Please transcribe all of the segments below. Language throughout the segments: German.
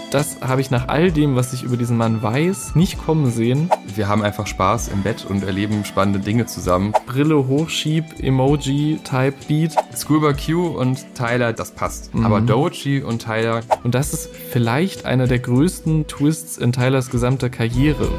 das habe ich nach all dem, was ich über diesen Mann weiß, nicht kommen sehen. Wir haben einfach Spaß im Bett und erleben spannende Dinge zusammen. Brille hochschieb, Emoji-Type Beat. Schoolboy Q und Tyler, das passt. Aber Doechii und Tyler... Und das ist vielleicht einer der größten Twists in Tylers gesamter Karriere.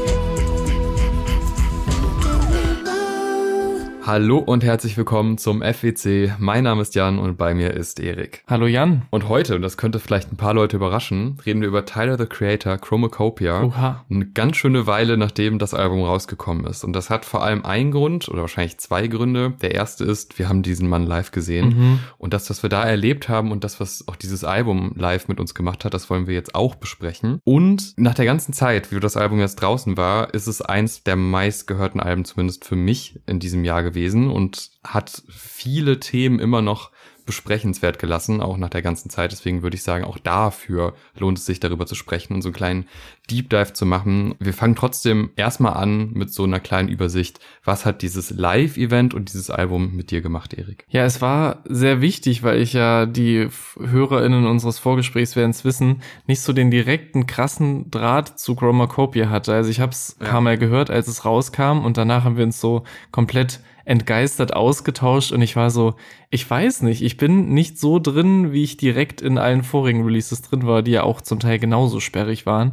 Hallo und herzlich willkommen zum FWC. Mein Name ist Jan und bei mir ist Erik. Hallo Jan. Und heute, und das könnte vielleicht ein paar Leute überraschen, reden wir über Tyler, the Creator, Chromacopia. Oha. Eine ganz schöne Weile, nachdem das Album rausgekommen ist. Und das hat vor allem einen Grund, oder wahrscheinlich zwei Gründe. Der erste ist, wir haben diesen Mann live gesehen. Und das, was wir da erlebt haben und das, was auch dieses Album live mit uns gemacht hat, das wollen wir jetzt auch besprechen. Und nach der ganzen Zeit, wie das Album jetzt draußen war, ist es eins der meistgehörten Alben, zumindest für mich, in diesem Jahr gewesen und hat viele Themen immer noch besprechenswert gelassen, auch nach der ganzen Zeit. Deswegen würde ich sagen, auch dafür lohnt es sich, darüber zu sprechen und so einen kleinen Deep Dive zu machen. Wir fangen trotzdem erstmal an mit so einer kleinen Übersicht. Was hat dieses Live-Event und dieses Album mit dir gemacht, Erik? Ja, es war sehr wichtig, weil ich ja, die HörerInnen unseres Vorgesprächs werden es wissen, nicht so den direkten, krassen Draht zu Chromacopia hatte. Also ich habe es ein paar Mal gehört, als es rauskam und danach haben wir uns so komplett entgeistert ausgetauscht und ich war so, ich weiß nicht, ich bin nicht so drin, wie ich direkt in allen vorigen Releases drin war, die ja auch zum Teil genauso sperrig waren.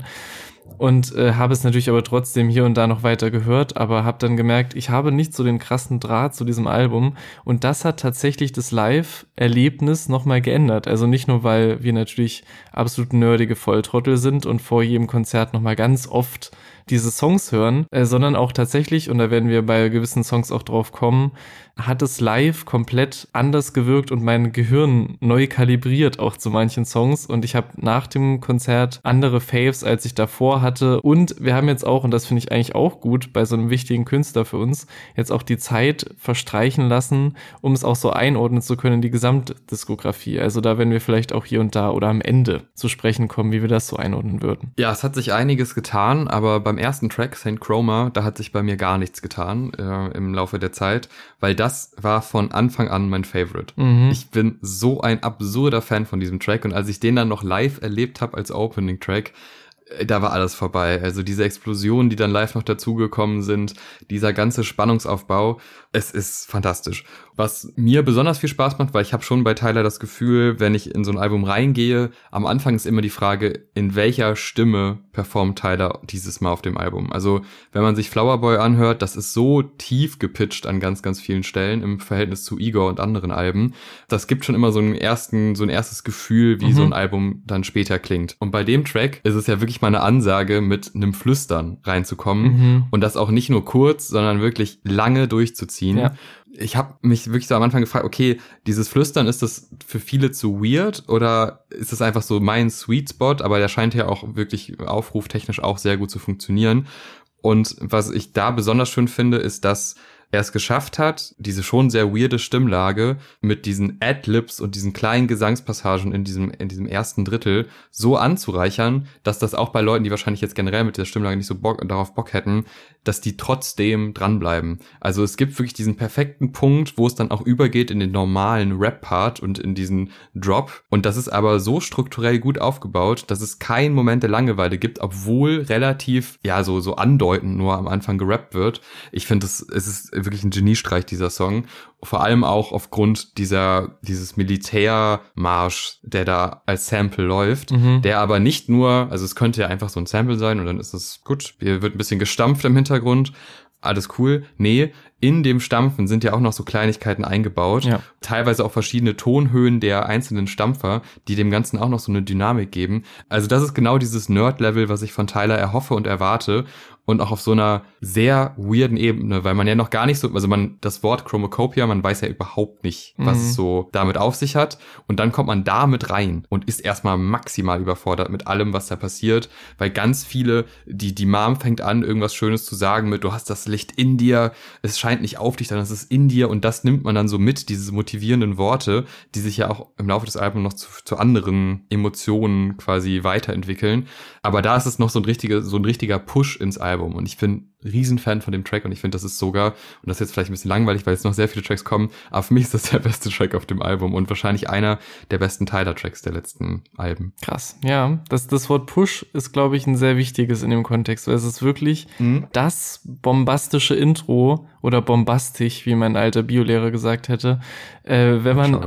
Und habe es natürlich aber trotzdem hier und da noch weiter gehört, aber habe dann gemerkt, ich habe nicht so den krassen Draht zu diesem Album und das hat tatsächlich das Live-Erlebnis nochmal geändert. Also nicht nur, weil wir natürlich absolut nerdige Volltrottel sind und vor jedem Konzert nochmal ganz oft diese Songs hören, sondern auch tatsächlich, und da werden wir bei gewissen Songs auch drauf kommen, hat es live komplett anders gewirkt und mein Gehirn neu kalibriert auch zu manchen Songs und ich habe nach dem Konzert andere Faves, als ich davor hatte und wir haben jetzt auch, und das finde ich eigentlich auch gut bei so einem wichtigen Künstler für uns, jetzt auch die Zeit verstreichen lassen, um es auch so einordnen zu können in die Gesamtdiskografie. Also da werden wir vielleicht auch hier und da oder am Ende zu sprechen kommen, wie wir das so einordnen würden. Ja, es hat sich einiges getan, aber beim ersten Track, St. Chroma, da hat sich bei mir gar nichts getan im Laufe der Zeit, weil das war von Anfang an mein Favorite. Ich bin so ein absurder Fan von diesem Track und als ich den dann noch live erlebt habe als Opening-Track, da war alles vorbei. Also diese Explosionen, die dann live noch dazugekommen sind, dieser ganze Spannungsaufbau, es ist fantastisch. Was mir besonders viel Spaß macht, weil ich habe schon bei Tyler das Gefühl, wenn ich in so ein Album reingehe, am Anfang ist immer die Frage, in welcher Stimme performt Tyler dieses Mal auf dem Album. Also wenn man sich Flower Boy anhört, das ist so tief gepitcht an ganz, ganz vielen Stellen im Verhältnis zu Igor und anderen Alben. Das gibt schon immer so ein erstes Gefühl, wie so ein Album dann später klingt. Und bei dem Track ist es ja wirklich mal eine Ansage, mit einem Flüstern reinzukommen und das auch nicht nur kurz, sondern wirklich lange durchzuziehen. Ja. Ich habe mich wirklich so am Anfang gefragt, okay, dieses Flüstern, ist das für viele zu weird oder ist das einfach so mein Sweet Spot? Aber der scheint ja auch wirklich aufruftechnisch auch sehr gut zu funktionieren. Und was ich da besonders schön finde, ist, dass er es geschafft hat, diese schon sehr weirde Stimmlage mit diesen Ad-Libs und diesen kleinen Gesangspassagen in diesem ersten Drittel so anzureichern, dass das auch bei Leuten, die wahrscheinlich jetzt generell mit der Stimmlage nicht so darauf Bock hätten, dass die trotzdem dranbleiben. Also es gibt wirklich diesen perfekten Punkt, wo es dann auch übergeht in den normalen Rap-Part und in diesen Drop. Und das ist aber so strukturell gut aufgebaut, dass es keinen Moment der Langeweile gibt, obwohl relativ, ja, so andeutend nur am Anfang gerappt wird. Ich finde, es ist wirklich ein Geniestreich, dieser Song. Vor allem auch aufgrund dieses Militärmarsch, der da als Sample läuft, der aber nicht nur, also es könnte ja einfach so ein Sample sein und dann ist es gut, hier wird ein bisschen gestampft im Hintergrund, alles cool. Nee, in dem Stampfen sind ja auch noch so Kleinigkeiten eingebaut. Ja. Teilweise auch verschiedene Tonhöhen der einzelnen Stampfer, die dem Ganzen auch noch so eine Dynamik geben. Also das ist genau dieses Nerd-Level, was ich von Tyler erhoffe und erwarte. Und auch auf so einer sehr weirden Ebene, weil man ja noch gar nicht so, also das Wort Chromacopia, man weiß ja überhaupt nicht, was es so damit auf sich hat. Und dann kommt man da mit rein und ist erstmal maximal überfordert mit allem, was da passiert, weil ganz viele, die Mom fängt an, irgendwas Schönes zu sagen mit, du hast das Licht in dir, es scheint nicht auf dich, sondern es ist in dir und das nimmt man dann so mit, diese motivierenden Worte, die sich ja auch im Laufe des Albums noch zu anderen Emotionen quasi weiterentwickeln. Aber da ist es noch so ein richtiger Push ins Album und ich bin Riesenfan von dem Track und ich finde, das ist sogar, und das ist jetzt vielleicht ein bisschen langweilig, weil jetzt noch sehr viele Tracks kommen, aber für mich ist das der beste Track auf dem Album und wahrscheinlich einer der besten Tyler-Tracks der letzten Alben. Krass, ja. Das Wort Push ist, glaube ich, ein sehr wichtiges in dem Kontext, weil es ist wirklich das bombastische Intro oder bombastisch, wie mein alter Biolehrer gesagt hätte, wenn man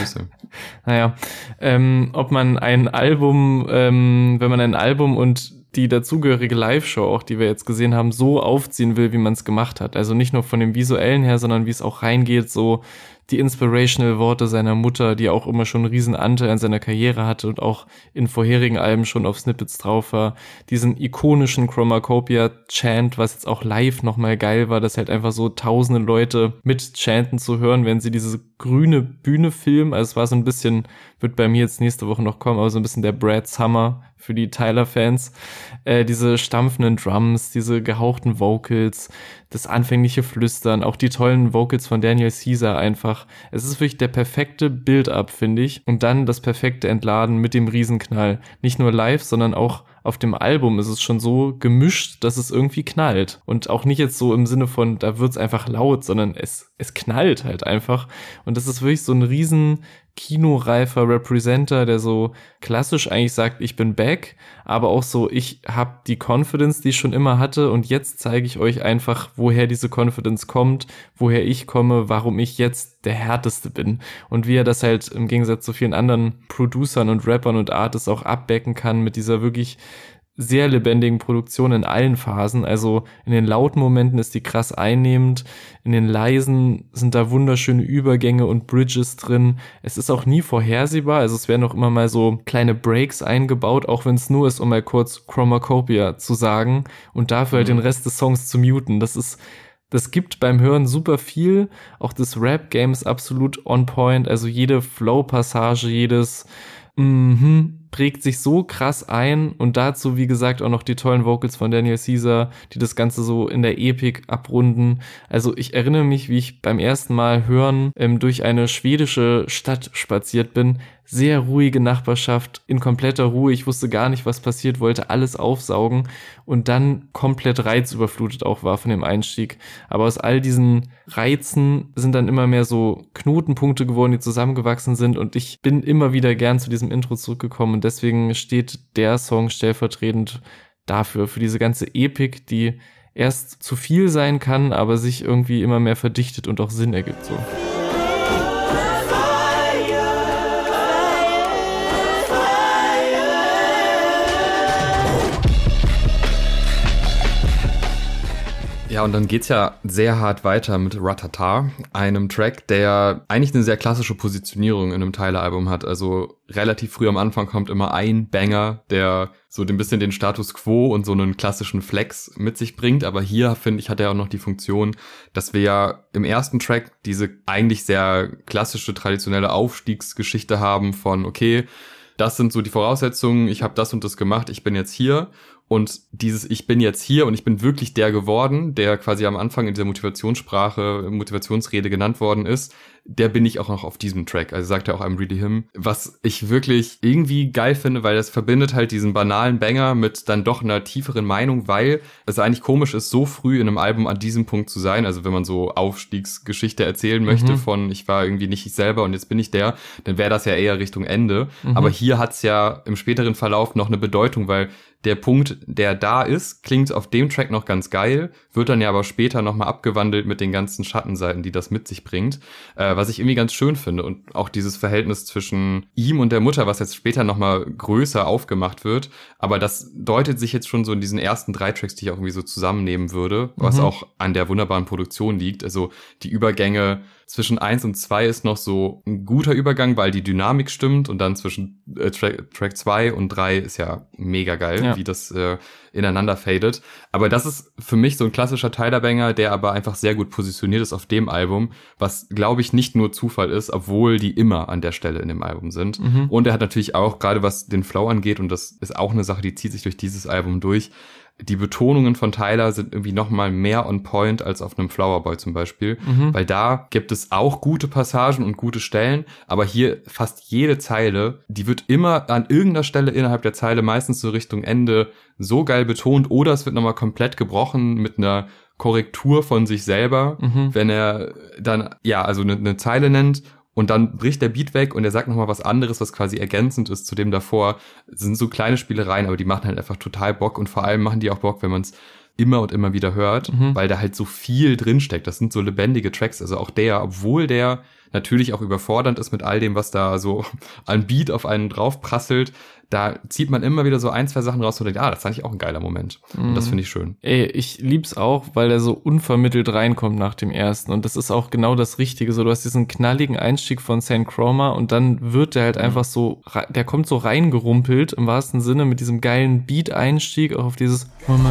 ob man ein Album, wenn man ein Album und die dazugehörige Live-Show, auch die wir jetzt gesehen haben, so aufziehen will, wie man es gemacht hat. Also nicht nur von dem Visuellen her, sondern wie es auch reingeht, so die inspirational Worte seiner Mutter, die auch immer schon einen riesen Anteil an seiner Karriere hatte und auch in vorherigen Alben schon auf Snippets drauf war. Diesen ikonischen Chromacopia-Chant, was jetzt auch live nochmal geil war, dass halt einfach so tausende Leute mit chanten zu hören, wenn sie diese grüne Bühne filmen. Also es war so ein bisschen, wird bei mir jetzt nächste Woche noch kommen, aber so ein bisschen der Brad Summer für die Tyler-Fans. Diese stampfenden Drums, diese gehauchten Vocals, das anfängliche Flüstern, auch die tollen Vocals von Daniel Caesar einfach. Es ist wirklich der perfekte Build-up, finde ich. Und dann das perfekte Entladen mit dem Riesenknall. Nicht nur live, sondern auch auf dem Album ist es schon so gemischt, dass es irgendwie knallt. Und auch nicht jetzt so im Sinne von, da wird's einfach laut, sondern es knallt halt einfach. Und das ist wirklich so ein riesen kinoreifer Representer, der so klassisch eigentlich sagt, ich bin back, aber auch so, ich habe die Confidence, die ich schon immer hatte und jetzt zeige ich euch einfach, woher diese Confidence kommt, woher ich komme, warum ich jetzt der Härteste bin und wie er das halt im Gegensatz zu vielen anderen Producern und Rappern und Artists auch abbacken kann mit dieser wirklich sehr lebendigen Produktion in allen Phasen. Also in den lauten Momenten ist die krass einnehmend, in den leisen sind da wunderschöne Übergänge und Bridges drin. Es ist auch nie vorhersehbar, also es werden auch immer mal so kleine Breaks eingebaut, auch wenn es nur ist, um mal kurz Chromacopia zu sagen und dafür halt den Rest des Songs zu muten. Das gibt beim Hören super viel. Auch das Rap-Game ist absolut on point. Also jede Flow-Passage, jedes prägt sich so krass ein und dazu, wie gesagt, auch noch die tollen Vocals von Daniel Caesar, die das Ganze so in der Epik abrunden. Also ich erinnere mich, wie ich beim ersten Mal hören durch eine schwedische Stadt spaziert bin. Sehr ruhige Nachbarschaft, in kompletter Ruhe. Ich wusste gar nicht, was passiert, wollte alles aufsaugen und dann komplett reizüberflutet auch war von dem Einstieg. Aber aus all diesen Reizen sind dann immer mehr so Knotenpunkte geworden, die zusammengewachsen sind und ich bin immer wieder gern zu diesem Intro zurückgekommen und deswegen steht der Song stellvertretend dafür, für diese ganze Epik, die erst zu viel sein kann, aber sich irgendwie immer mehr verdichtet und auch Sinn ergibt so. Ja, und dann geht's ja sehr hart weiter mit Ratata, einem Track, der eigentlich eine sehr klassische Positionierung in einem Tyler-Album hat. Also relativ früh am Anfang kommt immer ein Banger, der so ein bisschen den Status Quo und so einen klassischen Flex mit sich bringt. Aber hier, finde ich, hat er auch noch die Funktion, dass wir ja im ersten Track diese eigentlich sehr klassische, traditionelle Aufstiegsgeschichte haben von, okay, das sind so die Voraussetzungen, ich habe das und das gemacht, ich bin jetzt hier. Und dieses ich bin jetzt hier und ich bin wirklich der geworden, der quasi am Anfang in dieser Motivationsrede genannt worden ist, der bin ich auch noch auf diesem Track. Also sagt er auch I'm really him. Was ich wirklich irgendwie geil finde, weil das verbindet halt diesen banalen Banger mit dann doch einer tieferen Meinung, weil es eigentlich komisch ist, so früh in einem Album an diesem Punkt zu sein. Also wenn man so Aufstiegsgeschichte erzählen möchte von ich war irgendwie nicht ich selber und jetzt bin ich der, dann wäre das ja eher Richtung Ende. Aber hier hat's ja im späteren Verlauf noch eine Bedeutung, weil der Punkt, der da ist, klingt auf dem Track noch ganz geil, wird dann ja aber später nochmal abgewandelt mit den ganzen Schattenseiten, die das mit sich bringt, was ich irgendwie ganz schön finde. Und auch dieses Verhältnis zwischen ihm und der Mutter, was jetzt später nochmal größer aufgemacht wird, aber das deutet sich jetzt schon so in diesen ersten 3 Tracks, die ich auch irgendwie so zusammennehmen würde, was auch an der wunderbaren Produktion liegt. Also die Übergänge zwischen 1 und 2 ist noch so ein guter Übergang, weil die Dynamik stimmt und dann zwischen Track 2 und 3 ist ja mega geil, wie das ineinander fadet. Aber das ist für mich so ein klassischer Tyler-Banger, der aber einfach sehr gut positioniert ist auf dem Album, was, glaube ich, nicht nur Zufall ist, obwohl die immer an der Stelle in dem Album sind. Und er hat natürlich auch, gerade was den Flow angeht, und das ist auch eine Sache, die zieht sich durch dieses Album durch, die Betonungen von Tyler sind irgendwie nochmal mehr on point als auf einem Flower Boy zum Beispiel, weil da gibt es auch gute Passagen und gute Stellen, aber hier fast jede Zeile, die wird immer an irgendeiner Stelle innerhalb der Zeile, meistens so Richtung Ende, so geil betont oder es wird nochmal komplett gebrochen mit einer Korrektur von sich selber, wenn er dann, also eine Zeile nennt und dann bricht der Beat weg und er sagt nochmal was anderes, was quasi ergänzend ist zu dem davor. Das sind so kleine Spielereien, aber die machen halt einfach total Bock und vor allem machen die auch Bock, wenn man es immer und immer wieder hört, weil da halt so viel drinsteckt. Das sind so lebendige Tracks, also auch der, obwohl der natürlich auch überfordernd ist mit all dem, was da so an Beat auf einen draufprasselt, da zieht man immer wieder so 1, 2 Sachen raus und denkt, das ist eigentlich auch ein geiler Moment. Und das finde ich schön. Ey, ich lieb's auch, weil er so unvermittelt reinkommt nach dem ersten. Und das ist auch genau das Richtige. So, du hast diesen knalligen Einstieg von St. Chroma und dann wird der halt einfach so, der kommt so reingerumpelt, im wahrsten Sinne, mit diesem geilen Beat-Einstieg, auch auf dieses und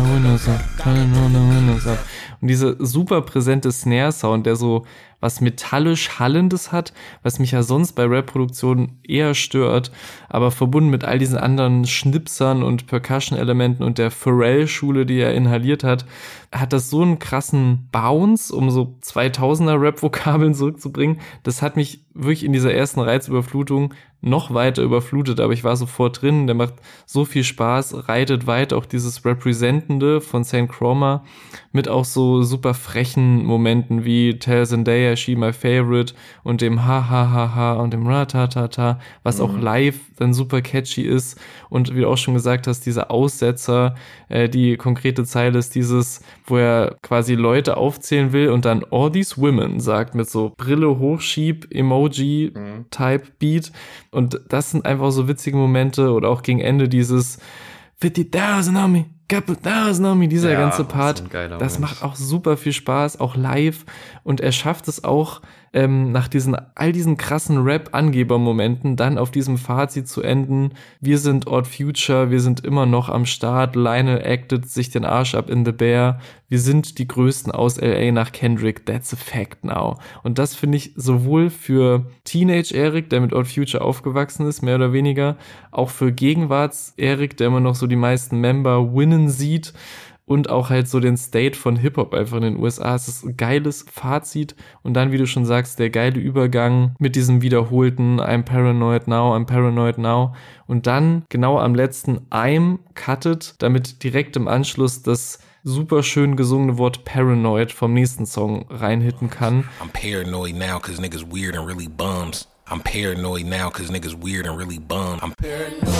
diese super präsente Snare-Sound, der so was metallisch Hallendes hat, was mich ja sonst bei Rap-Produktionen eher stört, aber verbunden mit all diesen anderen Schnipsern und Percussion-Elementen und der Pharrell-Schule, die er inhaliert hat das so einen krassen Bounce, um so 2000er-Rap-Vokabeln zurückzubringen. Das hat mich wirklich in dieser ersten Reizüberflutung noch weiter überflutet, aber ich war sofort drin, der macht so viel Spaß, reitet weiter auch dieses Representende von St. Chroma mit auch so super frechen Momenten wie Tell Zendaya, She My Favorite und dem Ha Ha Ha Ha und dem Ratatata, was auch live dann super catchy ist und wie du auch schon gesagt hast, diese Aussetzer, die konkrete Zeile ist dieses, wo er quasi Leute aufzählen will und dann all these women sagt mit so Brille hochschieb, Emoji-Type-Beat. Und das sind einfach so witzige Momente oder auch gegen Ende dieses 50.000 on me, couple thousand on me, dieser ganze Part, das macht auch super viel Spaß, auch live und er schafft es auch, nach all diesen krassen Rap-Angeber-Momenten dann auf diesem Fazit zu enden, wir sind Odd Future, wir sind immer noch am Start, Lionel acted sich den Arsch ab in The Bear, wir sind die Größten aus L.A. nach Kendrick, that's a fact now. Und das finde ich sowohl für Teenage-Eric, der mit Odd Future aufgewachsen ist, mehr oder weniger, auch für Gegenwarts-Eric, der immer noch so die meisten Member winnen sieht, und auch halt so den State von Hip-Hop einfach in den USA. Es ist ein geiles Fazit und dann, wie du schon sagst, der geile Übergang mit diesem wiederholten I'm paranoid now und dann genau am letzten I'm cuttet, damit direkt im Anschluss das super schön gesungene Wort Paranoid vom nächsten Song reinhitten kann. I'm paranoid now cause niggas weird and really bums. I'm paranoid now cause niggas weird and really bums. I'm paranoid.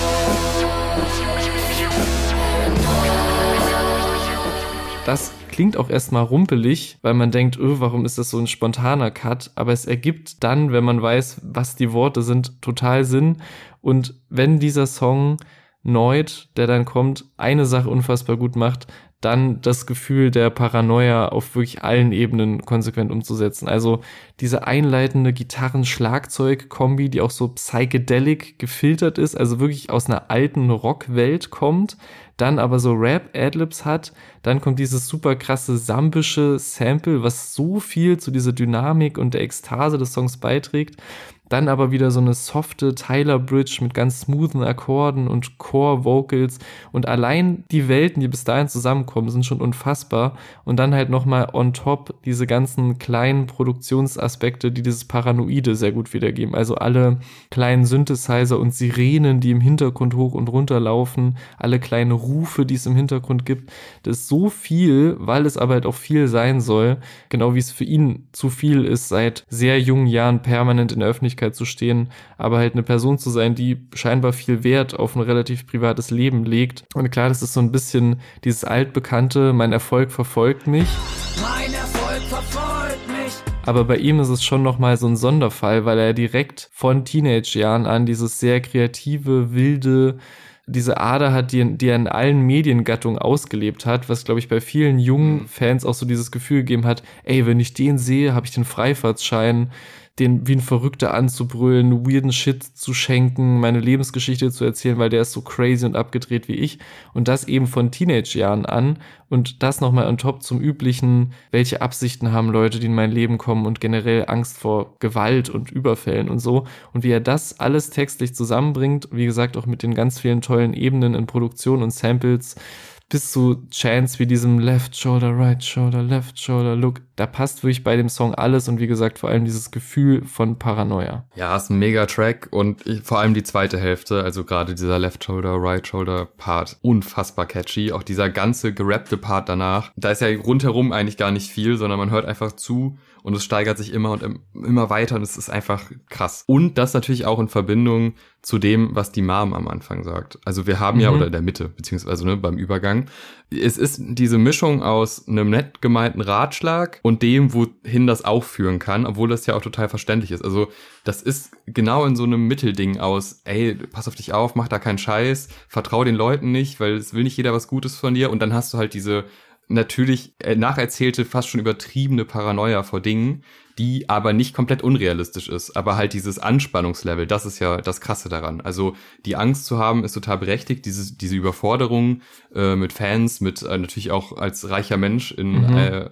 Das klingt auch erstmal rumpelig, weil man denkt, warum ist das so ein spontaner Cut? Aber es ergibt dann, wenn man weiß, was die Worte sind, total Sinn. Und wenn dieser Song Noid, der dann kommt, eine Sache unfassbar gut macht, dann das Gefühl der Paranoia auf wirklich allen Ebenen konsequent umzusetzen. Also diese einleitende Gitarren-Schlagzeug-Kombi, die auch so psychedelic gefiltert ist, also wirklich aus einer alten Rockwelt kommt, dann aber so Rap-Adlibs hat, dann kommt dieses super krasse sambische Sample, was so viel zu dieser Dynamik und der Ekstase des Songs beiträgt, dann aber wieder so eine softe Tyler-Bridge mit ganz smoothen Akkorden und Core-Vocals und allein die Welten, die bis dahin zusammenkommen, sind schon unfassbar und dann halt nochmal on top diese ganzen kleinen Produktionsaspekte, die dieses Paranoide sehr gut wiedergeben, also alle kleinen Synthesizer und Sirenen, die im Hintergrund hoch und runter laufen, alle kleinen Rufe, die es im Hintergrund gibt, das ist so viel, weil es aber halt auch viel sein soll, genau wie es für ihn zu viel ist, seit sehr jungen Jahren permanent in der Öffentlichkeit zu stehen, aber halt eine Person zu sein, die scheinbar viel Wert auf ein relativ privates Leben legt. Und klar, das ist so ein bisschen dieses altbekannte, mein Erfolg verfolgt mich. Mein Erfolg verfolgt mich. Aber bei ihm ist es schon nochmal so ein Sonderfall, weil er direkt von Teenage-Jahren an dieses sehr kreative, wilde, diese Ader hat, die er in allen Mediengattungen ausgelebt hat, was, glaube ich, bei vielen jungen Fans auch so dieses Gefühl gegeben hat, ey, wenn ich den sehe, habe ich den Freifahrtschein, den wie ein Verrückter anzubrüllen, weirden Shit zu schenken, meine Lebensgeschichte zu erzählen, weil der ist so crazy und abgedreht wie ich. Und das eben von Teenage-Jahren an. Und das nochmal on top zum üblichen, welche Absichten haben Leute, die in mein Leben kommen und generell Angst vor Gewalt und Überfällen und so. Und wie er das alles textlich zusammenbringt, wie gesagt, auch mit den ganz vielen tollen Ebenen in Produktion und Samples, bis zu Chants wie diesem Left Shoulder, Left Shoulder, Look. Da passt wirklich bei dem Song alles und wie gesagt, vor allem dieses Gefühl von Paranoia. Ja, ist ein mega Track und vor allem die zweite Hälfte, also gerade dieser Left Shoulder, Right Shoulder Part, unfassbar catchy. Auch dieser ganze gerappte Part danach. Da ist ja rundherum eigentlich gar nicht viel, sondern man hört einfach zu und es steigert sich immer und immer weiter und es ist einfach krass. Und das natürlich auch in Verbindung zu dem, was die Mom am Anfang sagt. Also wir haben ja, oder in der Mitte, beziehungsweise beim Übergang, es ist diese Mischung aus einem nett gemeinten Ratschlag und dem, wohin das auch führen kann, obwohl das ja auch total verständlich ist. Also das ist genau in so einem Mittelding aus, ey, pass auf dich auf, mach da keinen Scheiß, vertrau den Leuten nicht, weil es will nicht jeder was Gutes von dir. Und dann hast du halt diese natürlich nacherzählte, fast schon übertriebene Paranoia vor Dingen, die aber nicht komplett unrealistisch ist. Aber halt dieses Anspannungslevel, das ist ja das Krasse daran. Also die Angst zu haben, ist total berechtigt. Diese Überforderung mit Fans, mit natürlich auch als reicher Mensch in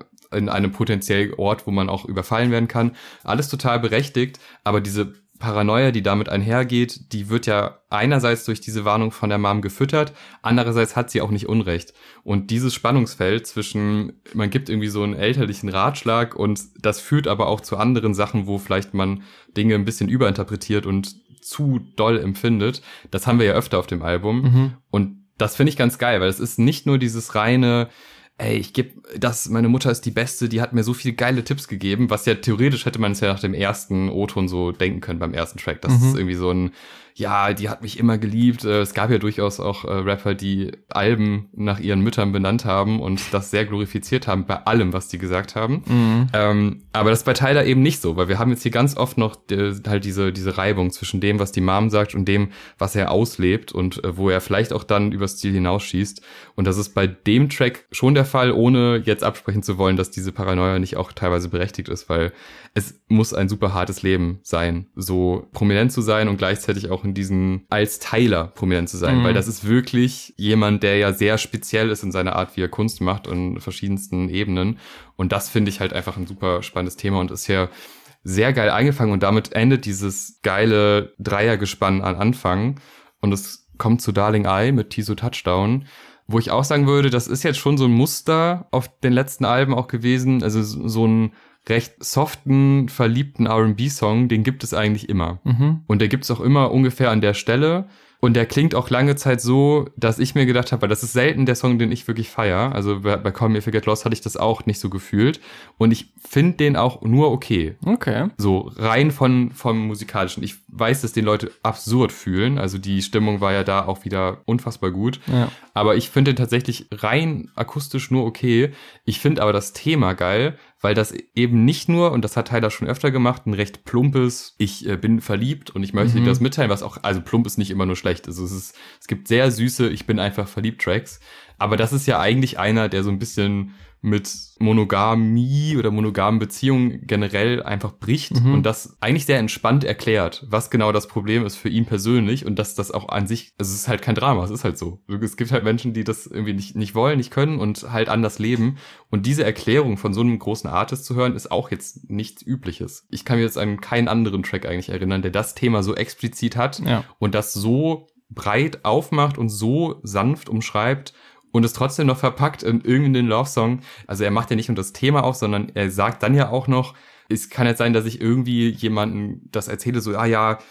einem potenziellen Ort, wo man auch überfallen werden kann. Alles total berechtigt, aber diese Paranoia, die damit einhergeht, die wird ja einerseits durch diese Warnung von der Mom gefüttert, andererseits hat sie auch nicht Unrecht. Und dieses Spannungsfeld zwischen, man gibt irgendwie so einen elterlichen Ratschlag und das führt aber auch zu anderen Sachen, wo vielleicht man Dinge ein bisschen überinterpretiert und zu doll empfindet, das haben wir ja öfter auf dem Album. Und das finde ich ganz geil, weil es ist nicht nur dieses reine, ey, ich gebe das, meine Mutter ist die Beste, die hat mir so viele geile Tipps gegeben, was ja theoretisch hätte man es ja nach dem ersten O-Ton so denken können beim ersten Track. Das ist irgendwie so ein, ja, die hat mich immer geliebt. Es gab ja durchaus auch Rapper, die Alben nach ihren Müttern benannt haben und das sehr glorifiziert haben bei allem, was die gesagt haben. Aber das ist bei Tyler eben nicht so, weil wir haben jetzt hier ganz oft noch halt diese Reibung zwischen dem, was die Mom sagt und dem, was er auslebt und wo er vielleicht auch dann übers Ziel hinausschießt. Und das ist bei dem Track schon der Fall, ohne jetzt absprechen zu wollen, dass diese Paranoia nicht auch teilweise berechtigt ist, weil es muss ein super hartes Leben sein, so prominent zu sein und gleichzeitig auch in diesen, als Tyler prominent zu sein, weil das ist wirklich jemand, der ja sehr speziell ist in seiner Art, wie er Kunst macht und verschiedensten Ebenen. Und das finde ich halt einfach ein super spannendes Thema und ist ja sehr geil eingefangen und damit endet dieses geile Dreiergespann an Anfang und es kommt zu Darling I mit Tiso Touchdown, wo ich auch sagen würde, das ist jetzt schon so ein Muster auf den letzten Alben auch gewesen, also so ein recht soften, verliebten R&B-Song, den gibt es eigentlich immer. Und der gibt es auch immer ungefähr an der Stelle. Und der klingt auch lange Zeit so, dass ich mir gedacht habe, weil das ist selten der Song, den ich wirklich feiere. Also bei Call Me If You Get Lost hatte ich das auch nicht so gefühlt. Und ich finde den auch nur okay. Okay. So rein vom Musikalischen. Ich weiß, dass den Leute absurd fühlen. Also die Stimmung war ja da auch wieder unfassbar gut. Ja. Aber ich finde den tatsächlich rein akustisch nur okay. Ich finde aber das Thema geil, weil das eben nicht nur, und das hat Tyler schon öfter gemacht, ein recht plumpes, ich bin verliebt und ich möchte dir das mitteilen, was auch, also plump ist nicht immer nur schlecht. Also es gibt sehr süße, ich bin einfach verliebt Tracks. Aber das ist ja eigentlich einer, der so ein bisschen mit Monogamie oder monogamen Beziehungen generell einfach bricht und das eigentlich sehr entspannt erklärt, was genau das Problem ist für ihn persönlich und dass das auch an sich, also es ist halt kein Drama, es ist halt so. Es gibt halt Menschen, die das irgendwie nicht wollen, nicht können und halt anders leben und diese Erklärung von so einem großen Artist zu hören, ist auch jetzt nichts Übliches. Ich kann mir jetzt an keinen anderen Track eigentlich erinnern, der das Thema so explizit hat und das so breit aufmacht und so sanft umschreibt und es trotzdem noch verpackt in irgendeinen Love-Song. Also er macht ja nicht nur das Thema auf, sondern er sagt dann ja auch noch, es kann jetzt sein, dass ich irgendwie jemandem das erzähle, so,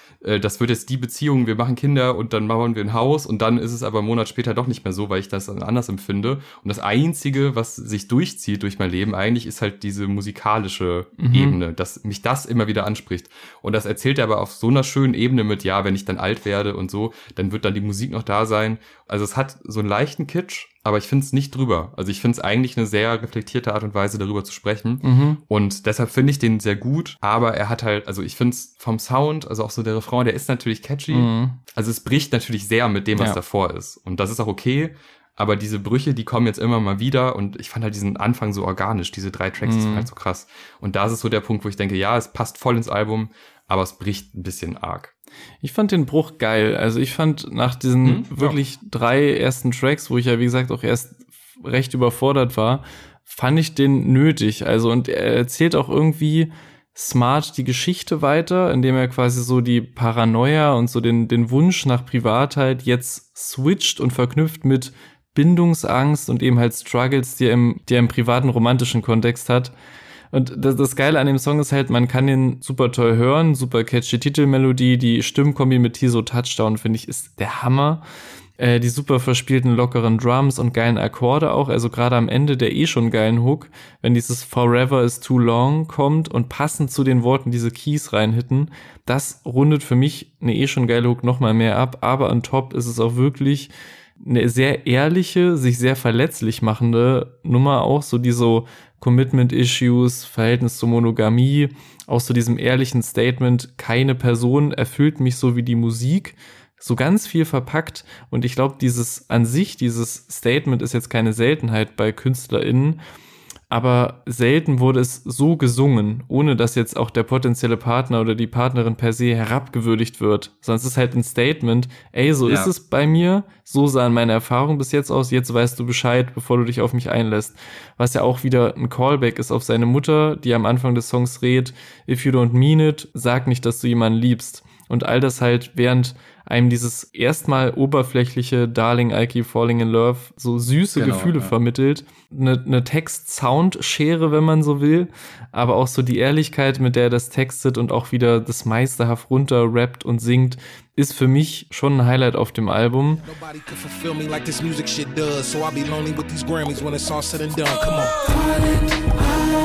das wird jetzt die Beziehung, wir machen Kinder und dann bauen wir ein Haus und dann ist es aber einen Monat später doch nicht mehr so, weil ich das dann anders empfinde. Und das Einzige, was sich durchzieht durch mein Leben eigentlich, ist halt diese musikalische Ebene, dass mich das immer wieder anspricht. Und das erzählt er aber auf so einer schönen Ebene mit, ja, wenn ich dann alt werde und so, dann wird dann die Musik noch da sein. Also es hat so einen leichten Kitsch, aber ich finde es nicht drüber. Also ich finde es eigentlich eine sehr reflektierte Art und Weise, darüber zu sprechen. Und deshalb finde ich den sehr gut. Aber er hat halt, also ich finde es vom Sound, also auch so der Refrain, der ist natürlich catchy. Also es bricht natürlich sehr mit dem, was davor ist. Und das ist auch okay. Aber diese Brüche, die kommen jetzt immer mal wieder. Und ich fand halt diesen Anfang so organisch. Diese 3 Tracks, die sind halt so krass. Und da ist es so der Punkt, wo ich denke, ja, es passt voll ins Album, aber es bricht ein bisschen arg. Ich fand den Bruch geil. Also ich fand nach diesen wirklich 3 ersten Tracks, wo ich ja wie gesagt auch erst recht überfordert war, fand ich den nötig. Also und er erzählt auch irgendwie smart die Geschichte weiter, indem er quasi so die Paranoia und so den Wunsch nach Privatheit jetzt switcht und verknüpft mit Bindungsangst und eben halt Struggles, die er im privaten romantischen Kontext hat. Und das Geile an dem Song ist halt, man kann den super toll hören, super catchy Titelmelodie, die Stimmkombi mit Tiso Touchdown, finde ich, ist der Hammer. Die super verspielten, lockeren Drums und geilen Akkorde auch, also gerade am Ende der schon geilen Hook, wenn dieses Forever is too long kommt und passend zu den Worten diese Keys reinhitten, das rundet für mich eine schon geile Hook nochmal mehr ab, aber on top ist es auch wirklich eine sehr ehrliche, sich sehr verletzlich machende Nummer auch, so die so Commitment-Issues, Verhältnis zur Monogamie, auch so diesem ehrlichen Statement, keine Person erfüllt mich so wie die Musik, so ganz viel verpackt und ich glaube, dieses Statement ist jetzt keine Seltenheit bei KünstlerInnen, aber selten wurde es so gesungen, ohne dass jetzt auch der potenzielle Partner oder die Partnerin per se herabgewürdigt wird, sondern es ist halt ein Statement, so ist es bei mir, so sahen meine Erfahrungen bis jetzt aus, jetzt weißt du Bescheid, bevor du dich auf mich einlässt. Was ja auch wieder ein Callback ist auf seine Mutter, die am Anfang des Songs redet, if you don't mean it, sag nicht, dass du jemanden liebst. Und all das halt, während einem dieses erstmal oberflächliche Darling, I keep falling in love so süße Gefühle vermittelt. Eine Text-Sound-Schere, wenn man so will, aber auch so die Ehrlichkeit, mit der er das textet und auch wieder das meisterhaft runter rappt und singt, ist für mich schon ein Highlight auf dem Album. Nobody could fulfill me like this music shit does, so I'll be lonely with these Grammys when it's all said and done. Come on.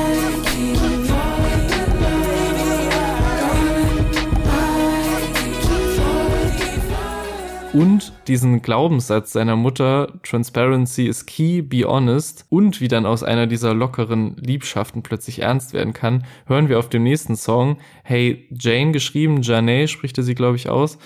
Und diesen Glaubenssatz seiner Mutter, Transparency is key, be honest, und wie dann aus einer dieser lockeren Liebschaften plötzlich ernst werden kann, hören wir auf dem nächsten Song, Hey Jane geschrieben, Janae spricht er sie, glaube ich, aus,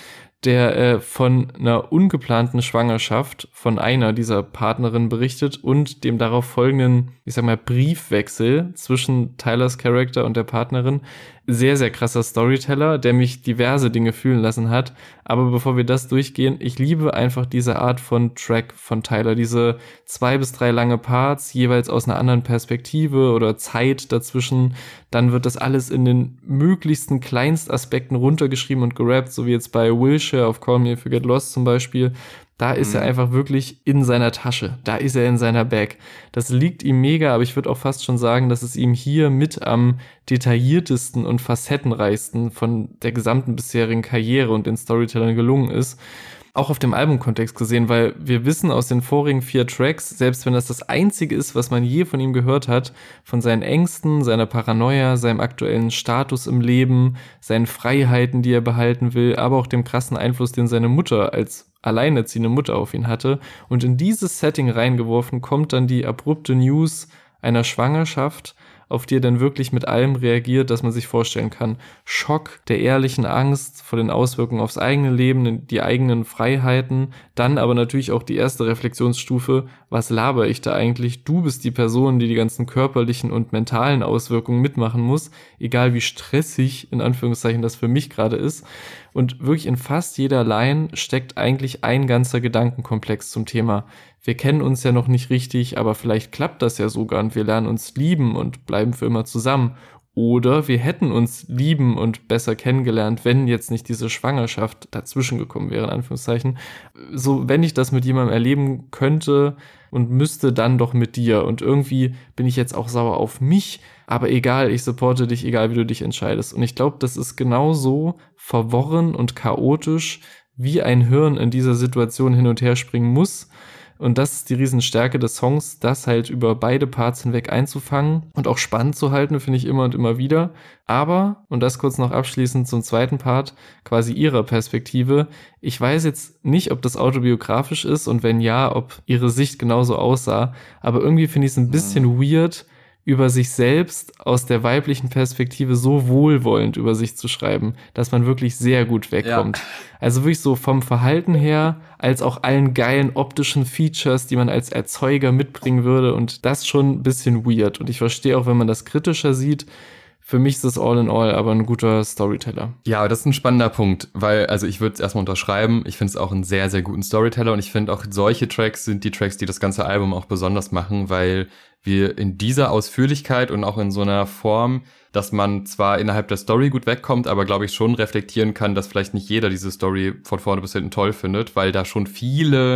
der von einer ungeplanten Schwangerschaft von einer dieser Partnerinnen berichtet und dem darauf folgenden, Briefwechsel zwischen Tylers Charakter und der Partnerin. Sehr, sehr krasser Storyteller, der mich diverse Dinge fühlen lassen hat. Aber bevor wir das durchgehen, ich liebe einfach diese Art von Track von Tyler. Diese 2 bis 3 lange Parts, jeweils aus einer anderen Perspektive oder Zeit dazwischen. Dann wird das alles in den möglichsten Kleinstaspekten runtergeschrieben und gerappt, so wie jetzt bei Wilshire auf Call Me If You Get Lost zum Beispiel. Da ist er einfach wirklich in seiner Tasche. Da ist er in seiner Bag. Das liegt ihm mega, aber ich würde auch fast schon sagen, dass es ihm hier mit am detailliertesten und facettenreichsten von der gesamten bisherigen Karriere und den Storytellern gelungen ist. Auch auf dem Albumkontext gesehen, weil wir wissen aus den vorigen 4 Tracks, selbst wenn das einzige ist, was man je von ihm gehört hat, von seinen Ängsten, seiner Paranoia, seinem aktuellen Status im Leben, seinen Freiheiten, die er behalten will, aber auch dem krassen Einfluss, den seine Mutter als alleinerziehende Mutter auf ihn hatte. Und in dieses Setting reingeworfen kommt dann die abrupte News einer Schwangerschaft, auf die er dann wirklich mit allem reagiert, das man sich vorstellen kann. Schock der ehrlichen Angst vor den Auswirkungen aufs eigene Leben, die eigenen Freiheiten, dann aber natürlich auch die erste Reflexionsstufe, was laber ich da eigentlich? Du bist die Person, die die ganzen körperlichen und mentalen Auswirkungen mitmachen muss, egal wie stressig, in Anführungszeichen, das für mich gerade ist. Und wirklich in fast jeder Line steckt eigentlich ein ganzer Gedankenkomplex zum Thema. Wir kennen uns ja noch nicht richtig, aber vielleicht klappt das ja sogar und wir lernen uns lieben und bleiben für immer zusammen. Oder wir hätten uns lieben und besser kennengelernt, wenn jetzt nicht diese Schwangerschaft dazwischen gekommen wäre, in Anführungszeichen. So, wenn ich das mit jemandem erleben könnte und müsste, dann doch mit dir. Und irgendwie bin ich jetzt auch sauer auf mich, aber egal, ich supporte dich, egal wie du dich entscheidest. Und ich glaube, das ist genauso verworren und chaotisch, wie ein Hirn in dieser Situation hin und her springen muss. Und das ist die Riesenstärke des Songs, das halt über beide Parts hinweg einzufangen und auch spannend zu halten, finde ich immer und immer wieder. Aber, und das kurz noch abschließend zum zweiten Part, quasi ihrer Perspektive, ich weiß jetzt nicht, ob das autobiografisch ist und wenn ja, ob ihre Sicht genauso aussah, aber irgendwie finde ich es ein bisschen weird, über sich selbst aus der weiblichen Perspektive so wohlwollend über sich zu schreiben, dass man wirklich sehr gut wegkommt. Ja. Also wirklich so vom Verhalten her, als auch allen geilen optischen Features, die man als Erzeuger mitbringen würde und das schon ein bisschen weird. Und ich verstehe auch, wenn man das kritischer sieht, für mich ist das all in all aber ein guter Storyteller. Ja, das ist ein spannender Punkt, weil, also ich würde es erstmal unterschreiben, ich finde es auch einen sehr, sehr guten Storyteller und ich finde auch solche Tracks sind die Tracks, die das ganze Album auch besonders machen, weil wir in dieser Ausführlichkeit und auch in so einer Form, dass man zwar innerhalb der Story gut wegkommt, aber glaube ich schon reflektieren kann, dass vielleicht nicht jeder diese Story von vorne bis hinten toll findet, weil da schon viele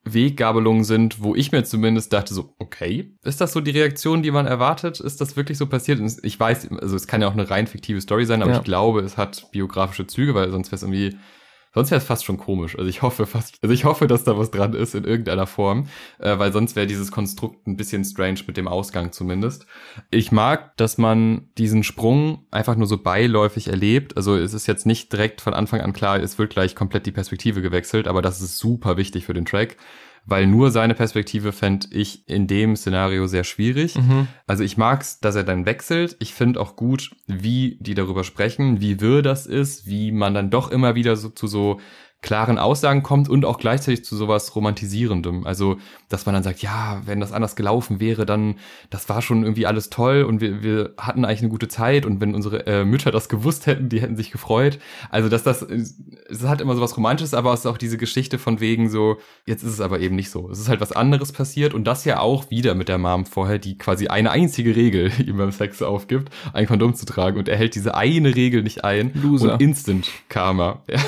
Weggabelungen sind, wo ich mir zumindest dachte so, okay, ist das so die Reaktion, die man erwartet? Ist das wirklich so passiert? Und ich weiß, also es kann ja auch eine rein fiktive Story sein, aber ich glaube, es hat biografische Züge, weil sonst wäre es fast schon komisch. Also ich hoffe, dass da was dran ist in irgendeiner Form, weil sonst wäre dieses Konstrukt ein bisschen strange mit dem Ausgang zumindest. Ich mag, dass man diesen Sprung einfach nur so beiläufig erlebt. Also es ist jetzt nicht direkt von Anfang an klar, es wird gleich komplett die Perspektive gewechselt, aber das ist super wichtig für den Track. Weil nur seine Perspektive fände ich in dem Szenario sehr schwierig. Also ich mag's, dass er dann wechselt. Ich finde auch gut, wie die darüber sprechen, wie wirr das ist, wie man dann doch immer wieder so zu so klaren Aussagen kommt und auch gleichzeitig zu sowas Romantisierendem. Also, dass man dann sagt, ja, wenn das anders gelaufen wäre, dann, das war schon irgendwie alles toll und wir hatten eigentlich eine gute Zeit und wenn unsere Mütter das gewusst hätten, die hätten sich gefreut. Also, es hat immer sowas Romantisches, aber es ist auch diese Geschichte von wegen so, jetzt ist es aber eben nicht so. Es ist halt was anderes passiert und das ja auch wieder mit der Mom vorher, die quasi eine einzige Regel ihm beim Sex aufgibt, ein Kondom zu tragen und er hält diese eine Regel nicht ein. Loser. Und Instant Karma. Ja.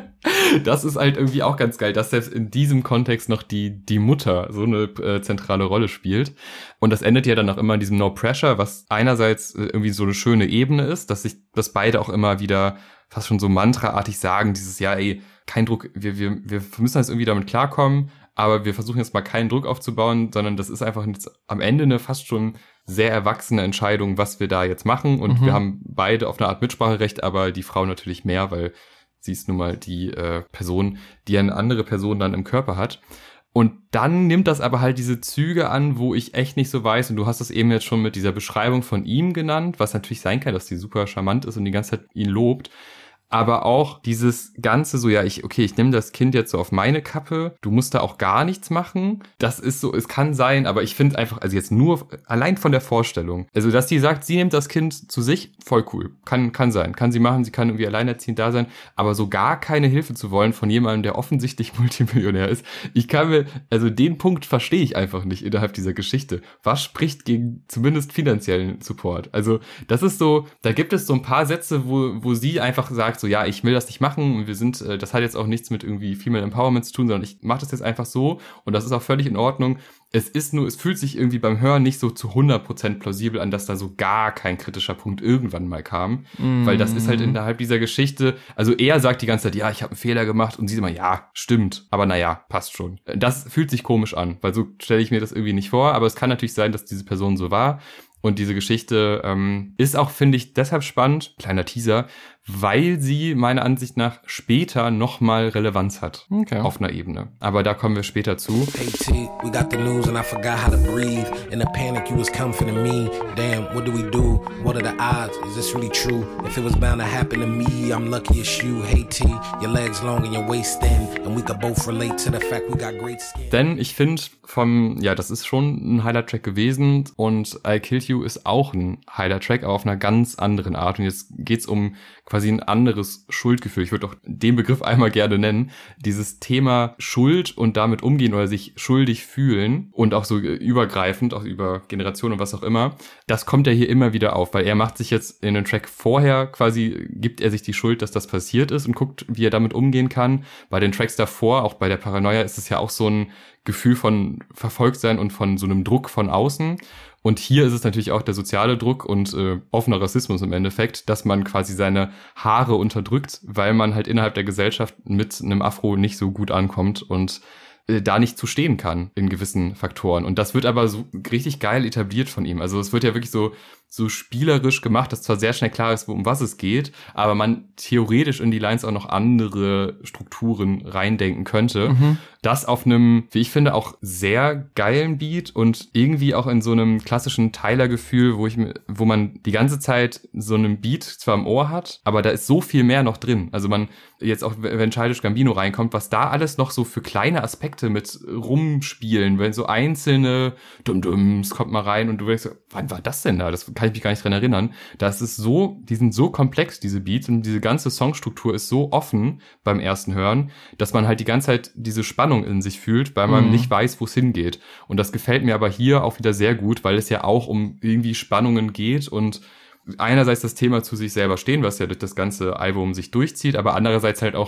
Das ist halt irgendwie auch ganz geil, dass selbst in diesem Kontext noch die Mutter so eine zentrale Rolle spielt. Und das endet ja dann auch immer in diesem No Pressure, was einerseits irgendwie so eine schöne Ebene ist, dass beide auch immer wieder fast schon so mantraartig sagen, dieses, ja, ey, kein Druck, wir müssen jetzt irgendwie damit klarkommen, aber wir versuchen jetzt mal keinen Druck aufzubauen, sondern das ist einfach jetzt am Ende eine fast schon sehr erwachsene Entscheidung, was wir da jetzt machen. Und wir haben beide auf eine Art Mitspracherecht, aber die Frau natürlich mehr, weil sie ist nun mal die Person, die eine andere Person dann im Körper hat. Und dann nimmt das aber halt diese Züge an, wo ich echt nicht so weiß, und du hast das eben jetzt schon mit dieser Beschreibung von ihm genannt, was natürlich sein kann, dass die super charmant ist und die ganze Zeit ihn lobt. Aber auch dieses Ganze so, ja, ich nehme das Kind jetzt so auf meine Kappe, du musst da auch gar nichts machen. Das ist so, es kann sein, aber ich finde einfach, also jetzt nur allein von der Vorstellung, also dass die sagt, sie nimmt das Kind zu sich, voll cool. Kann sein, kann sie machen, sie kann irgendwie alleinerziehend da sein, aber so gar keine Hilfe zu wollen von jemandem, der offensichtlich Multimillionär ist, also den Punkt verstehe ich einfach nicht innerhalb dieser Geschichte. Was spricht gegen zumindest finanziellen Support? Also das ist so, da gibt es so ein paar Sätze, wo sie einfach sagt, so, ja, ich will das nicht machen und das hat jetzt auch nichts mit irgendwie Female Empowerment zu tun, sondern ich mache das jetzt einfach so und das ist auch völlig in Ordnung. Es fühlt sich irgendwie beim Hören nicht so zu 100% plausibel an, dass da so gar kein kritischer Punkt irgendwann mal kam, weil das ist halt innerhalb dieser Geschichte, also er sagt die ganze Zeit, ja, ich habe einen Fehler gemacht und sie immer, ja, stimmt, aber naja, passt schon. Das fühlt sich komisch an, weil so stelle ich mir das irgendwie nicht vor, aber es kann natürlich sein, dass diese Person so war. Und diese Geschichte ist auch, finde ich, deshalb spannend, kleiner Teaser, weil sie meiner Ansicht nach später nochmal Relevanz hat. Okay. Auf einer Ebene. Aber da kommen wir später zu. Hey T, we got the news and I forgot how to breathe. In a panic you was comforting me. Damn, what do we do? What are the odds? Is this really true? If it was bound to happen to me, I'm lucky as you. Hey T, your legs long and your waist thin. And we could both relate to the fact we got great skin. Denn ich finde das ist schon ein Highlight-Track gewesen und I Killed You ist auch ein Highlight-Track, aber auf einer ganz anderen Art. Und jetzt geht's um quasi ein anderes Schuldgefühl. Ich würde auch den Begriff einmal gerne nennen. Dieses Thema Schuld und damit umgehen oder sich schuldig fühlen und auch so übergreifend, auch über Generationen und was auch immer, das kommt ja hier immer wieder auf, weil er macht sich jetzt in den Track vorher quasi, gibt er sich die Schuld, dass das passiert ist und guckt, wie er damit umgehen kann. Bei den Tracks davor, auch bei der Paranoia, ist es ja auch so ein Gefühl von Verfolgtsein und von so einem Druck von außen. Und hier ist es natürlich auch der soziale Druck und offener Rassismus im Endeffekt, dass man quasi seine Haare unterdrückt, weil man halt innerhalb der Gesellschaft mit einem Afro nicht so gut ankommt und da nicht zu stehen kann in gewissen Faktoren. Und das wird aber so richtig geil etabliert von ihm. Also es wird ja wirklich so spielerisch gemacht, dass zwar sehr schnell klar ist, um was es geht, aber man theoretisch in die Lines auch noch andere Strukturen reindenken könnte. Das auf einem, wie ich finde, auch sehr geilen Beat und irgendwie auch in so einem klassischen Tyler-Gefühl, wo man die ganze Zeit so einen Beat zwar im Ohr hat, aber da ist so viel mehr noch drin. Also man jetzt auch, wenn Childish Gambino reinkommt, was da alles noch so für kleine Aspekte mit rumspielen, wenn so einzelne Dum-Dums kommt mal rein und du denkst, wann war das denn da? Das kann ich mich gar nicht dran erinnern. Die sind so komplex, diese Beats, und diese ganze Songstruktur ist so offen beim ersten Hören, dass man halt die ganze Zeit diese Spannung in sich fühlt, weil man nicht weiß, wo es hingeht. Und das gefällt mir aber hier auch wieder sehr gut, weil es ja auch um irgendwie Spannungen geht und einerseits das Thema zu sich selber stehen, was ja durch das ganze Album sich durchzieht, aber andererseits halt auch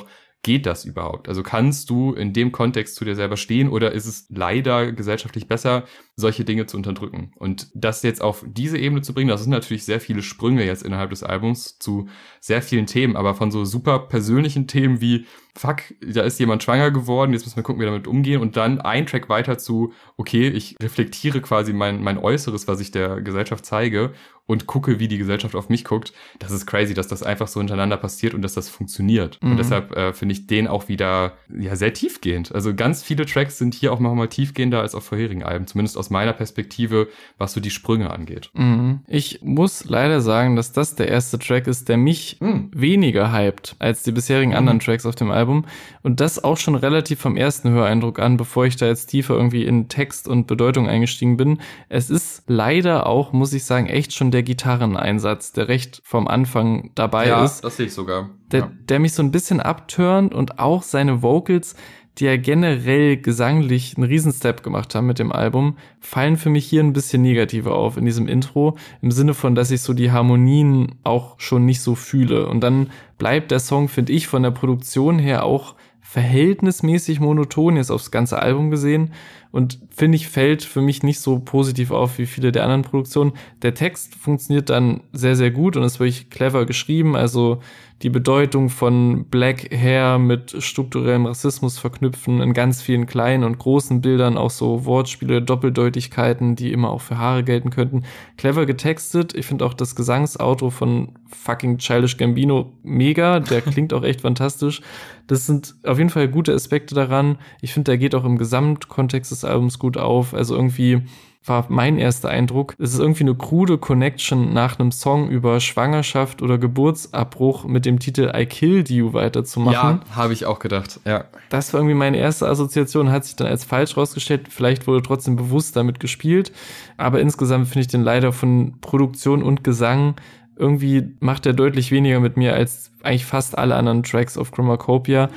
geht das überhaupt? Also kannst du in dem Kontext zu dir selber stehen oder ist es leider gesellschaftlich besser, solche Dinge zu unterdrücken? Und das jetzt auf diese Ebene zu bringen, das sind natürlich sehr viele Sprünge jetzt innerhalb des Albums zu sehr vielen Themen, aber von so super persönlichen Themen wie fuck, da ist jemand schwanger geworden, jetzt müssen wir gucken, wie wir damit umgehen und dann ein Track weiter zu, okay, ich reflektiere quasi mein Äußeres, was ich der Gesellschaft zeige und gucke, wie die Gesellschaft auf mich guckt. Das ist crazy, dass das einfach so hintereinander passiert und dass das funktioniert. Und deshalb finde ich den auch wieder sehr tiefgehend. Also ganz viele Tracks sind hier auch nochmal tiefgehender als auf vorherigen Alben, zumindest aus meiner Perspektive, was so die Sprünge angeht. Ich muss leider sagen, dass das der erste Track ist, der mich weniger hypt als die bisherigen anderen Tracks auf dem Album. Und das auch schon relativ vom ersten Höreindruck an, bevor ich da jetzt tiefer irgendwie in Text und Bedeutung eingestiegen bin. Es ist leider auch, muss ich sagen, echt schon der Gitarreneinsatz, der recht vom Anfang dabei ist. Ja, das sehe ich sogar. Der mich so ein bisschen abturnt und auch seine Vocals, die ja generell gesanglich einen Riesenstep gemacht haben mit dem Album, fallen für mich hier ein bisschen negativer auf in diesem Intro, im Sinne von, dass ich so die Harmonien auch schon nicht so fühle. Und dann bleibt der Song, finde ich, von der Produktion her auch verhältnismäßig monoton, jetzt aufs ganze Album gesehen. Und finde ich, fällt für mich nicht so positiv auf wie viele der anderen Produktionen. Der Text funktioniert dann sehr, sehr gut und ist wirklich clever geschrieben. Also die Bedeutung von Black Hair mit strukturellem Rassismus verknüpfen, in ganz vielen kleinen und großen Bildern, auch so Wortspiele, Doppeldeutigkeiten, die immer auch für Haare gelten könnten. Clever getextet. Ich finde auch das Gesangsoutro von fucking Childish Gambino mega. Der klingt auch echt fantastisch. Das sind auf jeden Fall gute Aspekte daran. Ich finde, der geht auch im Gesamtkontext des Albums gut auf. Also irgendwie war mein erster Eindruck, es ist irgendwie eine krude Connection nach einem Song über Schwangerschaft oder Geburtsabbruch mit dem Titel I Killed You weiterzumachen. Ja, habe ich auch gedacht, ja. Das war irgendwie meine erste Assoziation, hat sich dann als falsch rausgestellt. Vielleicht wurde trotzdem bewusst damit gespielt, aber insgesamt finde ich den leider von Produktion und Gesang irgendwie macht er deutlich weniger mit mir als eigentlich fast alle anderen Tracks auf Chromacopia.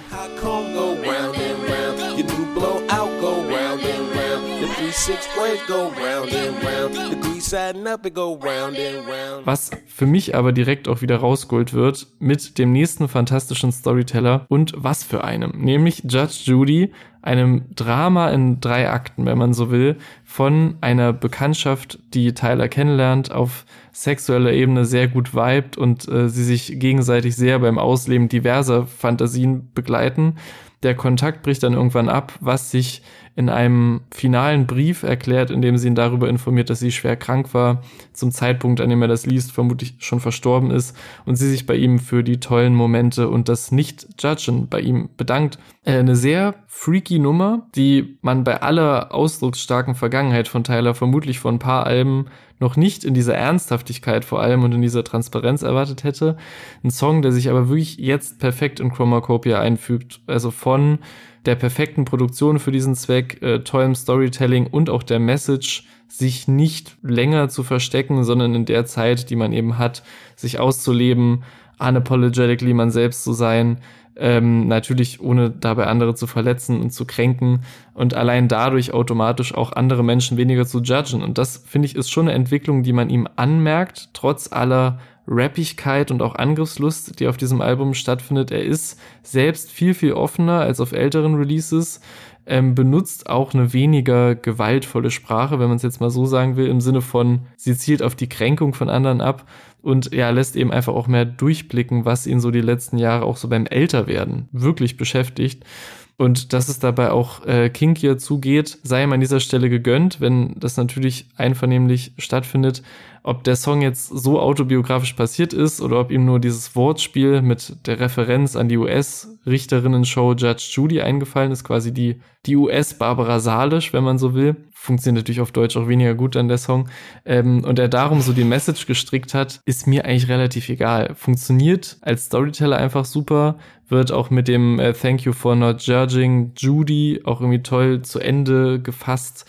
Was für mich aber direkt auch wieder rausgeholt wird mit dem nächsten fantastischen Storyteller und was für einem, nämlich Judge Judy, einem Drama in 3 Akten, wenn man so will, von einer Bekanntschaft, die Tyler kennenlernt, auf sexueller Ebene sehr gut vibet und sie sich gegenseitig sehr beim Ausleben diverser Fantasien begleiten. Der Kontakt bricht dann irgendwann ab, was sich in einem finalen Brief erklärt, in dem sie ihn darüber informiert, dass sie schwer krank war, zum Zeitpunkt, an dem er das liest, vermutlich schon verstorben ist und sie sich bei ihm für die tollen Momente und das Nicht-Judgen bei ihm bedankt. Eine sehr freaky Nummer, die man bei aller ausdrucksstarken Vergangenheit von Tyler vermutlich vor ein paar Alben noch nicht in dieser Ernsthaftigkeit vor allem und in dieser Transparenz erwartet hätte. Ein Song, der sich aber wirklich jetzt perfekt in Chromacopia einfügt, also von der perfekten Produktion für diesen Zweck, tollem Storytelling und auch der Message, sich nicht länger zu verstecken, sondern in der Zeit, die man eben hat, sich auszuleben, unapologetically man selbst zu sein, natürlich ohne dabei andere zu verletzen und zu kränken und allein dadurch automatisch auch andere Menschen weniger zu judgen. Und das, finde ich, ist schon eine Entwicklung, die man ihm anmerkt, trotz aller Rappigkeit und auch Angriffslust, die auf diesem Album stattfindet. Er ist selbst viel, viel offener als auf älteren Releases, benutzt auch eine weniger gewaltvolle Sprache, wenn man es jetzt mal so sagen will, im Sinne von, sie zielt auf die Kränkung von anderen ab und ja, lässt eben einfach auch mehr durchblicken, was ihn so die letzten Jahre auch so beim Älterwerden wirklich beschäftigt. Und dass es dabei auch kinkier zugeht, sei ihm an dieser Stelle gegönnt, wenn das natürlich einvernehmlich stattfindet. Ob der Song jetzt so autobiografisch passiert ist oder ob ihm nur dieses Wortspiel mit der Referenz an die US-Richterinnen-Show Judge Judy eingefallen ist, quasi die US-Barbara Salisch, wenn man so will. Funktioniert natürlich auf Deutsch auch weniger gut dann der Song. Und er darum so die Message gestrickt hat, ist mir eigentlich relativ egal. Funktioniert als Storyteller einfach super, wird auch mit dem Thank you for not judging Judy auch irgendwie toll zu Ende gefasst.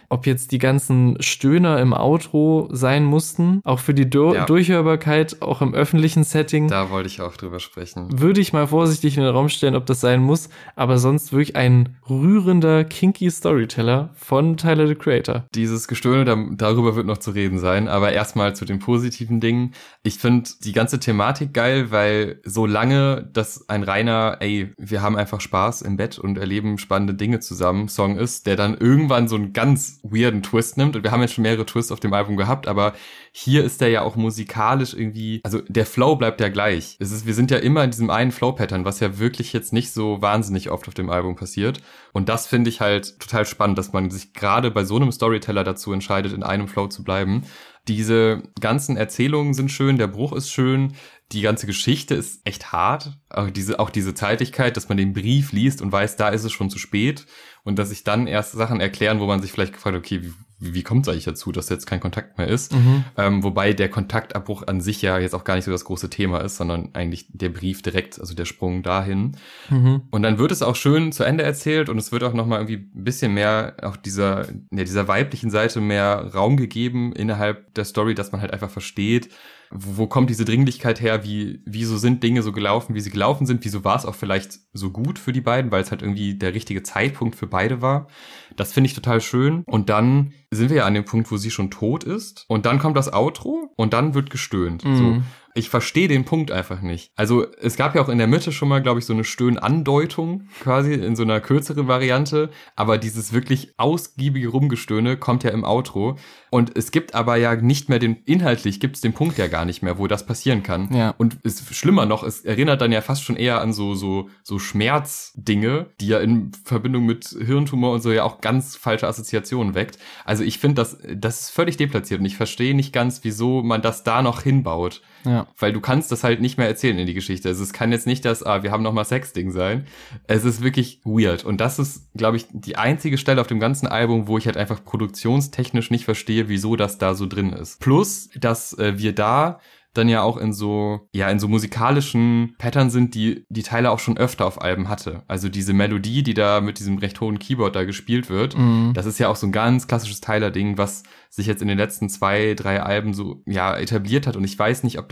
ob jetzt die ganzen Stöhner im Outro sein mussten, auch für die Durchhörbarkeit, auch im öffentlichen Setting. Da wollte ich auch drüber sprechen. Würde ich mal vorsichtig in den Raum stellen, ob das sein muss, aber sonst wirklich ein rührender, kinky Storyteller von Tyler, the Creator. Dieses Gestöhne, darüber wird noch zu reden sein, aber erstmal zu den positiven Dingen. Ich finde die ganze Thematik geil, weil solange das ein reiner, wir haben einfach Spaß im Bett und erleben spannende Dinge zusammen Song ist, der dann irgendwann so einen ganz weirden Twist nimmt, und wir haben jetzt schon mehrere Twists auf dem Album gehabt, aber hier ist der ja auch musikalisch irgendwie, also der Flow bleibt ja gleich. Wir sind ja immer in diesem einen Flow-Pattern, was ja wirklich jetzt nicht so wahnsinnig oft auf dem Album passiert. Und das finde ich halt total spannend, dass man sich gerade bei so einem Storyteller dazu entscheidet, in einem Flow zu bleiben. Diese ganzen Erzählungen sind schön, der Bruch ist schön, die ganze Geschichte ist echt hart. Auch diese Zeitigkeit, dass man den Brief liest und weiß, da ist es schon zu spät. Und dass sich dann erst Sachen erklären, wo man sich vielleicht gefragt, okay, wie kommt es eigentlich dazu, dass jetzt kein Kontakt mehr ist? Wobei der Kontaktabbruch an sich ja jetzt auch gar nicht so das große Thema ist, sondern eigentlich der Brief direkt, also der Sprung dahin. Und dann wird es auch schön zu Ende erzählt und es wird auch nochmal irgendwie ein bisschen mehr auch dieser weiblichen Seite mehr Raum gegeben innerhalb der Story, dass man halt einfach versteht, wo kommt diese Dringlichkeit her, wieso sind Dinge so gelaufen, wie sie gelaufen sind, wieso war es auch vielleicht so gut für die beiden, weil es halt irgendwie der richtige Zeitpunkt für beide war. Das finde ich total schön. Und dann sind wir ja an dem Punkt, wo sie schon tot ist. Und dann kommt das Outro und dann wird gestöhnt. So. Ich verstehe den Punkt einfach nicht. Also es gab ja auch in der Mitte schon mal, glaube ich, so eine Stöhnandeutung quasi in so einer kürzeren Variante. Aber dieses wirklich ausgiebige Rumgestöhne kommt ja im Outro. Und es gibt aber ja nicht mehr inhaltlich gibt es den Punkt ja gar nicht mehr, wo das passieren kann. Ja. Und ist schlimmer noch, es erinnert dann ja fast schon eher an so Schmerzdinge, die ja in Verbindung mit Hirntumor und so ja auch ganz falsche Assoziationen weckt. Also ich finde, das ist völlig deplatziert und ich verstehe nicht ganz, wieso man das da noch hinbaut. Ja. Weil du kannst das halt nicht mehr erzählen in die Geschichte. Also es kann jetzt nicht das, wir haben nochmal Sex-Ding sein. Es ist wirklich weird. Und das ist, glaube ich, die einzige Stelle auf dem ganzen Album, wo ich halt einfach produktionstechnisch nicht verstehe, wieso das da so drin ist. Plus, dass wir da dann ja auch in so musikalischen Pattern sind, die Tyler auch schon öfter auf Alben hatte. Also diese Melodie, die da mit diesem recht hohen Keyboard da gespielt wird, das ist ja auch so ein ganz klassisches Tyler-Ding, was sich jetzt in den letzten 2, 3 Alben so, etabliert hat. Und ich weiß nicht, ob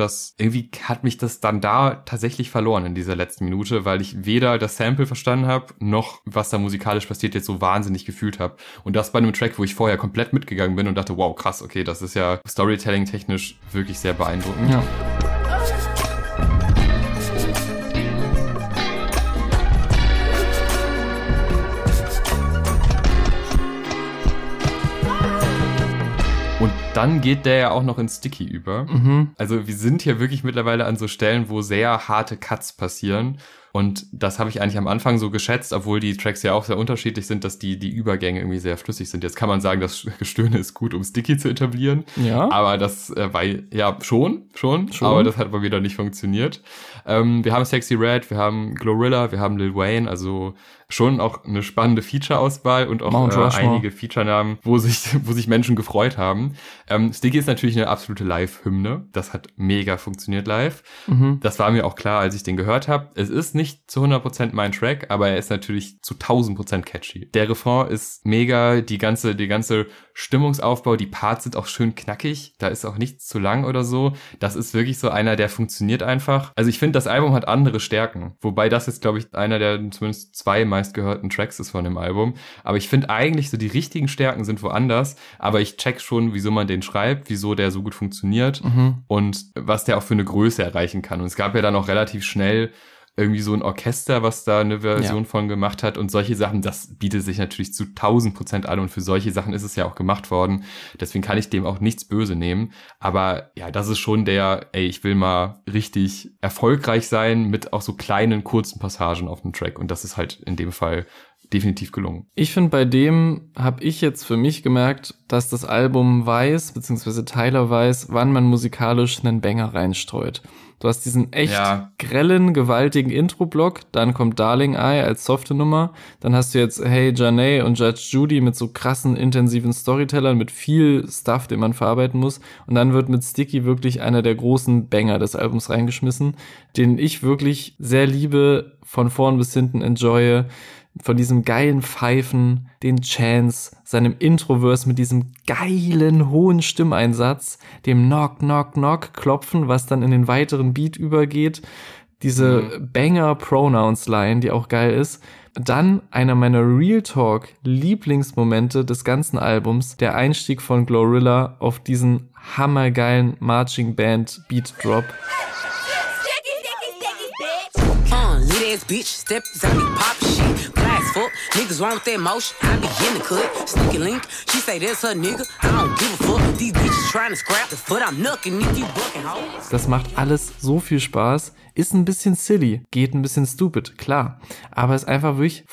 hat mich das dann da tatsächlich verloren in dieser letzten Minute, weil ich weder das Sample verstanden habe, noch was da musikalisch passiert jetzt so wahnsinnig gefühlt habe. Und das bei einem Track, wo ich vorher komplett mitgegangen bin und dachte, wow, krass, okay, das ist ja Storytelling-technisch wirklich sehr beeindruckend. Ja. Und dann geht der ja auch noch in Sticky über. Also wir sind hier wirklich mittlerweile an so Stellen, wo sehr harte Cuts passieren. Und das habe ich eigentlich am Anfang so geschätzt, obwohl die Tracks ja auch sehr unterschiedlich sind, dass die Übergänge irgendwie sehr flüssig sind. Jetzt kann man sagen, das Gestöhne ist gut, um Sticky zu etablieren. Ja. Aber das war, schon. Aber das hat aber wieder nicht funktioniert. Wir haben Sexy Red, wir haben Glorilla, wir haben Lil Wayne, also schon auch eine spannende Feature-Auswahl und auch einige Feature-Namen, wo sich Menschen gefreut haben. Sticky ist natürlich eine absolute Live-Hymne. Das hat mega funktioniert live. Das war mir auch klar, als ich den gehört habe. Es ist nicht zu 100% mein Track, aber er ist natürlich zu 1000% catchy. Der Refrain ist mega, die ganze Stimmungsaufbau, die Parts sind auch schön knackig. Da ist auch nichts zu lang oder so. Das ist wirklich so einer, der funktioniert einfach. Also ich finde, das Album hat andere Stärken. Wobei das jetzt, glaube ich, einer der zumindest 2 meistgehörten Tracks ist von dem Album. Aber ich finde eigentlich so die richtigen Stärken sind woanders. Aber ich check schon, wieso man den schreibt, wieso der so gut funktioniert und was der auch für eine Größe erreichen kann. Und es gab ja dann auch relativ schnell irgendwie so ein Orchester, was da eine Version von gemacht hat und solche Sachen, das bietet sich natürlich zu 1000% an und für solche Sachen ist es ja auch gemacht worden. Deswegen kann ich dem auch nichts böse nehmen. Aber ja, das ist schon ich will mal richtig erfolgreich sein mit auch so kleinen, kurzen Passagen auf dem Track und das ist halt in dem Fall definitiv gelungen. Ich finde, bei dem habe ich jetzt für mich gemerkt, dass das Album weiß, beziehungsweise Tyler weiß, wann man musikalisch einen Banger reinstreut. Du hast diesen echt grellen, gewaltigen Intro-Block, dann kommt Darling Eye als softe Nummer, dann hast du jetzt Hey Janae und Judge Judy mit so krassen, intensiven Storytellern, mit viel Stuff, den man verarbeiten muss und dann wird mit Sticky wirklich einer der großen Banger des Albums reingeschmissen, den ich wirklich sehr liebe, von vorn bis hinten enjoye. von diesem geilen Pfeifen, den Chants, seinem Introverse mit diesem geilen hohen Stimmeinsatz, dem Knock, Knock, Knock klopfen, was dann in den weiteren Beat übergeht, diese Banger-Pronouns-Line, die auch geil ist. Dann einer meiner Real Talk Lieblingsmomente des ganzen Albums, der Einstieg von Glorilla auf diesen hammergeilen Marching Band Beat Drop. Ass bitch, step out me pop shit. Glass fuck, niggas want that motion. I begin to cut, sneaky link. She say that's her nigga. I don't give a fuck. These bitches trying to scrap the foot. I'm knucking if you bucking hoe. Das macht alles so viel Spaß. Ist ein bisschen silly, geht ein bisschen stupid, klar. Aber ist einfach wirklich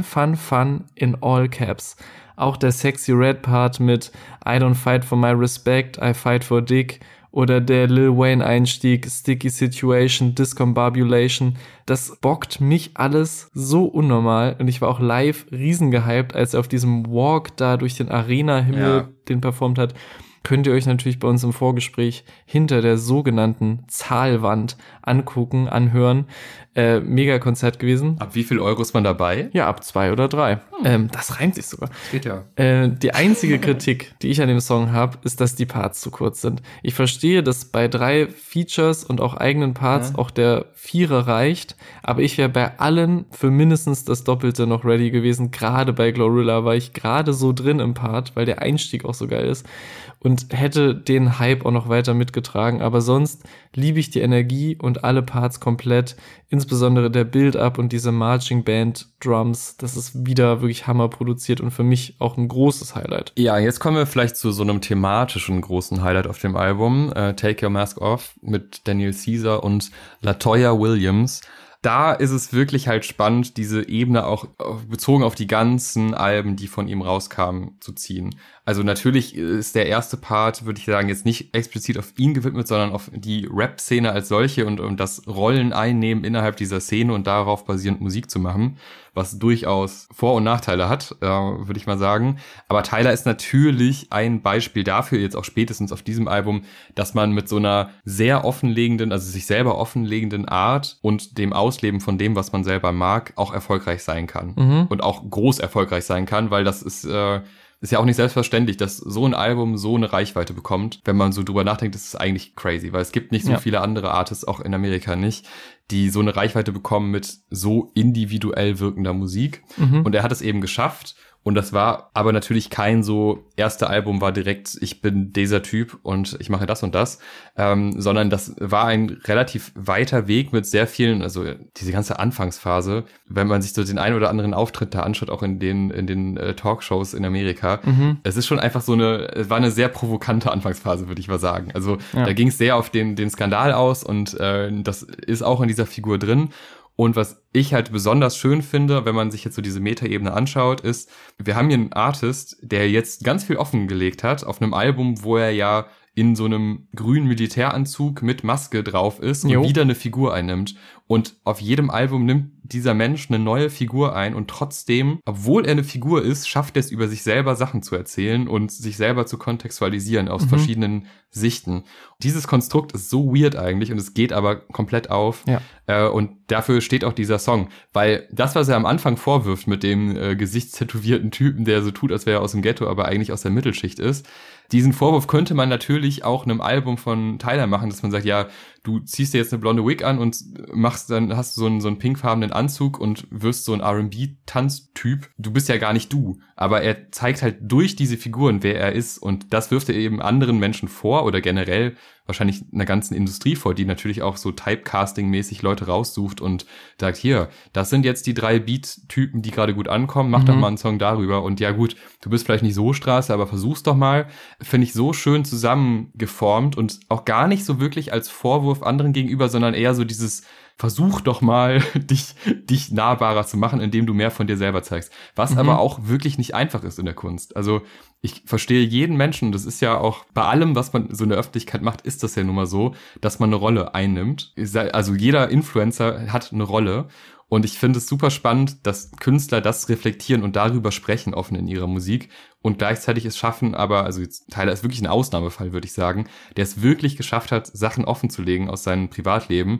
fun in all caps. Auch der Sexy Red Part mit I don't fight for my respect, I fight for dick. Oder der Lil Wayne Einstieg, Sticky Situation, Discombobulation. Das bockt mich alles so unnormal. Und ich war auch live riesengehypt, als er auf diesem Walk da durch den Arena-Himmel den performt hat. Könnt ihr euch natürlich bei uns im Vorgespräch hinter der sogenannten Zahlwand angucken, anhören. Mega Konzert gewesen. Ab wie viel Euro ist man dabei? Ja, ab 2 oder 3. Das reimt sich sogar. Das geht ja. Die einzige Kritik, die ich an dem Song habe, ist, dass die Parts zu kurz sind. Ich verstehe, dass bei 3 Features und auch eigenen Parts auch der 4er reicht, aber ich wäre bei allen für mindestens das Doppelte noch ready gewesen. Gerade bei Glorilla war ich gerade so drin im Part, weil der Einstieg auch so geil ist und hätte den Hype auch noch weiter mitgetragen. Aber sonst liebe ich die Energie und alle Parts komplett, insbesondere der Build-Up und diese Marching Band Drums, das ist wieder wirklich Hammer produziert und für mich auch ein großes Highlight. Ja, jetzt kommen wir vielleicht zu so einem thematischen großen Highlight auf dem Album, Take Your Mask Off mit Daniel Caesar und LaToya Williams. Da ist es wirklich halt spannend, diese Ebene auch bezogen auf die ganzen Alben, die von ihm rauskamen, zu ziehen. Also natürlich ist der erste Part, würde ich sagen, jetzt nicht explizit auf ihn gewidmet, sondern auf die Rap-Szene als solche und um das Rollen einnehmen innerhalb dieser Szene und darauf basierend Musik zu machen, was durchaus Vor- und Nachteile hat, würde ich mal sagen. Aber Tyler ist natürlich ein Beispiel dafür, jetzt auch spätestens auf diesem Album, dass man mit so einer sehr offenlegenden, also sich selber offenlegenden Art und dem Ausleben von dem, was man selber mag, auch erfolgreich sein kann. Und auch groß erfolgreich sein kann, weil das ist ja auch nicht selbstverständlich, dass so ein Album so eine Reichweite bekommt. Wenn man so drüber nachdenkt, ist es eigentlich crazy, weil es gibt nicht so viele andere Artists, auch in Amerika nicht, die so eine Reichweite bekommen mit so individuell wirkender Musik. Und er hat es eben geschafft. Und das war aber natürlich kein so, erste Album war direkt, ich bin dieser Typ und ich mache das und das, sondern das war ein relativ weiter Weg mit sehr vielen, also diese ganze Anfangsphase, wenn man sich so den einen oder anderen Auftritt da anschaut, auch in den Talkshows in Amerika, es ist schon einfach es war eine sehr provokante Anfangsphase, würde ich mal sagen. Also da ging es sehr auf den Skandal aus und das ist auch in dieser Figur drin. Und was ich halt besonders schön finde, wenn man sich jetzt so diese Metaebene anschaut, ist, wir haben hier einen Artist, der jetzt ganz viel offengelegt hat auf einem Album, wo er ja in so einem grünen Militäranzug mit Maske drauf ist und wieder eine Figur einnimmt. Und auf jedem Album nimmt dieser Mensch eine neue Figur ein und trotzdem, obwohl er eine Figur ist, schafft er es, über sich selber Sachen zu erzählen und sich selber zu kontextualisieren aus verschiedenen Sichten. Dieses Konstrukt ist so weird eigentlich und es geht aber komplett auf. Und dafür steht auch dieser Song. Weil das, was er am Anfang vorwirft mit dem gesichtstätowierten Typen, der so tut, als wäre er aus dem Ghetto, aber eigentlich aus der Mittelschicht ist, diesen Vorwurf könnte man natürlich auch einem Album von Tyler machen, dass man sagt, ja, du ziehst dir jetzt eine blonde Wig an und dann hast du so einen pinkfarbenen Anzug und wirst so ein R&B-Tanztyp. Du bist ja gar nicht du. Aber er zeigt halt durch diese Figuren, wer er ist. Und das wirft er eben anderen Menschen vor oder generell wahrscheinlich einer ganzen Industrie vor, die natürlich auch so Typecasting-mäßig Leute raussucht und sagt, hier, das sind jetzt die 3 Beat-Typen, die gerade gut ankommen, mach doch mal einen Song darüber. Und ja gut, du bist vielleicht nicht so Straße, aber versuch's doch mal. Finde ich so schön zusammengeformt und auch gar nicht so wirklich als Vorwurf anderen gegenüber, sondern eher so dieses versuch doch mal, dich nahbarer zu machen, indem du mehr von dir selber zeigst. Was aber auch wirklich nicht einfach ist in der Kunst. Also ich verstehe jeden Menschen, das ist ja auch bei allem, was man so in der Öffentlichkeit macht, ist das ja nun mal so, dass man eine Rolle einnimmt. Also jeder Influencer hat eine Rolle. Und ich finde es super spannend, dass Künstler das reflektieren und darüber sprechen offen in ihrer Musik und gleichzeitig es schaffen, aber, also jetzt, Tyler ist wirklich ein Ausnahmefall, würde ich sagen, der es wirklich geschafft hat, Sachen offen zu legen aus seinem Privatleben,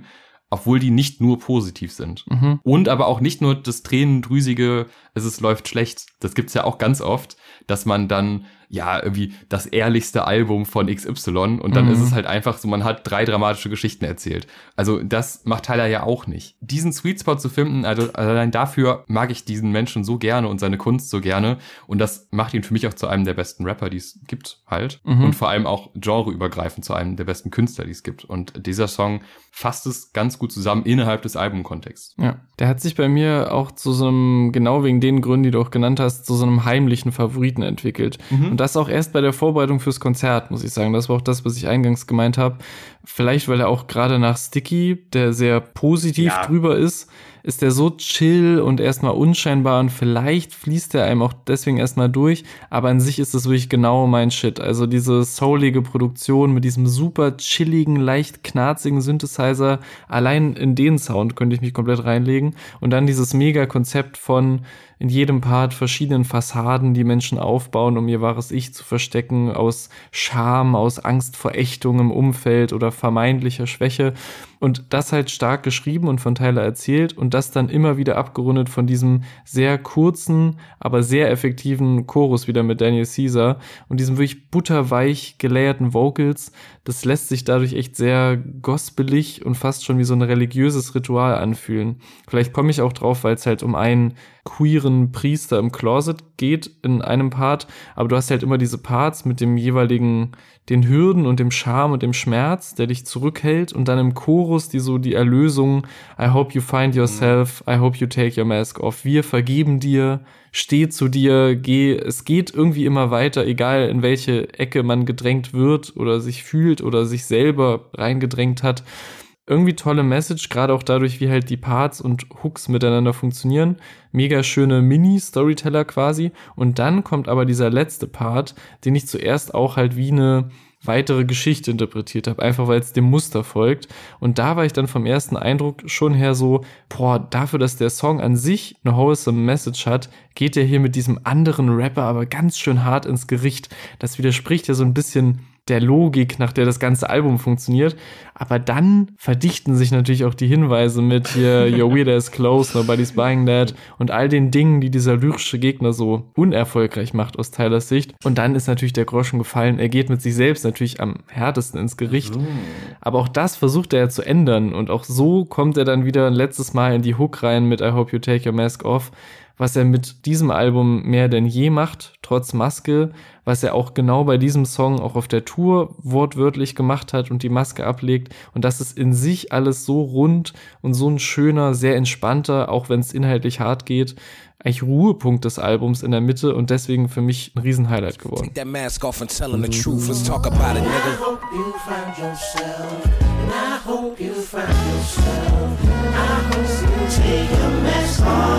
obwohl die nicht nur positiv sind. Und aber auch nicht nur das tränendrüsige, es läuft schlecht. Das gibt's ja auch ganz oft, dass man dann ja irgendwie das ehrlichste Album von XY und dann ist es halt einfach so, man hat 3 dramatische Geschichten erzählt. Also das macht Tyler ja auch nicht. Diesen Sweet Spot zu finden, also allein dafür mag ich diesen Menschen so gerne und seine Kunst so gerne und das macht ihn für mich auch zu einem der besten Rapper, die es gibt halt und vor allem auch genreübergreifend zu einem der besten Künstler, die es gibt. Und dieser Song fasst es ganz gut zusammen innerhalb des Albumkontexts. Ja, der hat sich bei mir auch zu so einem, genau wegen den Gründen, die du auch genannt hast, zu so einem heimlichen Favoriten entwickelt. Und das auch erst bei der Vorbereitung fürs Konzert, muss ich sagen. Das war auch das, was ich eingangs gemeint habe. Vielleicht, weil er auch gerade nach Sticky, der sehr positiv drüber ist der so chill und erstmal unscheinbar und vielleicht fließt er einem auch deswegen erstmal durch, aber an sich ist das wirklich genau mein Shit. Also diese soulige Produktion mit diesem super chilligen, leicht knarzigen Synthesizer, allein in den Sound könnte ich mich komplett reinlegen und dann dieses Mega-Konzept von in jedem Part verschiedenen Fassaden, die Menschen aufbauen, um ihr wahres Ich zu verstecken, aus Scham, aus Angst vor Ächtung im Umfeld oder vermeintlicher Schwäche. Und das halt stark geschrieben und von Tyler erzählt und das dann immer wieder abgerundet von diesem sehr kurzen, aber sehr effektiven Chorus wieder mit Daniel Caesar und diesem wirklich butterweich gelayerten Vocals. Das lässt sich dadurch echt sehr gospelig und fast schon wie so ein religiöses Ritual anfühlen. Vielleicht komme ich auch drauf, weil es halt um einen queeren Priester im Closet geht in einem Part, aber du hast halt immer diese Parts mit dem jeweiligen, den Hürden und dem Scham und dem Schmerz, der dich zurückhält und dann im Chorus die Erlösung, I hope you find yourself, I hope you take your mask off, wir vergeben dir, steh zu dir, geh, es geht irgendwie immer weiter, egal in welche Ecke man gedrängt wird oder sich fühlt oder sich selber reingedrängt hat. Irgendwie tolle Message, gerade auch dadurch, wie halt die Parts und Hooks miteinander funktionieren. Mega schöne Mini-Storyteller quasi. Und dann kommt aber dieser letzte Part, den ich zuerst auch halt wie eine weitere Geschichte interpretiert habe, einfach weil es dem Muster folgt. Und da war ich dann vom ersten Eindruck schon her so, dafür, dass der Song an sich eine wholesome Message hat, geht der hier mit diesem anderen Rapper aber ganz schön hart ins Gericht. Das widerspricht ja so ein bisschen der Logik, nach der das ganze Album funktioniert. Aber dann verdichten sich natürlich auch die Hinweise mit hier Your Weird Ass Clothes, Nobody's Buying That und all den Dingen, die dieser lyrische Gegner so unerfolgreich macht aus Tylers Sicht. Und dann ist natürlich der Groschen gefallen. Er geht mit sich selbst natürlich am härtesten ins Gericht. Aber auch das versucht er ja zu ändern. Und auch so kommt er dann wieder ein letztes Mal in die Hook rein mit I Hope You Take Your Mask Off, was er mit diesem Album mehr denn je macht, trotz Maske, was er auch genau bei diesem Song auch auf der Tour wortwörtlich gemacht hat und die Maske ablegt. Und das ist in sich alles so rund und so ein schöner, sehr entspannter, auch wenn es inhaltlich hart geht, eigentlich Ruhepunkt des Albums in der Mitte und deswegen für mich ein Riesenhighlight geworden. Take that mask off and tell them the truth. Let's talk about it, nigga. I hope you find yourself. I hope you find yourself. I hope you take your mask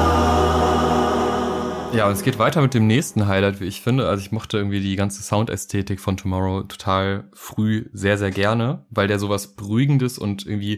off. Ja, und es geht weiter mit dem nächsten Highlight, wie ich finde. Also ich mochte irgendwie die ganze Soundästhetik von Tomorrow total früh sehr, sehr gerne, weil der sowas Beruhigendes und irgendwie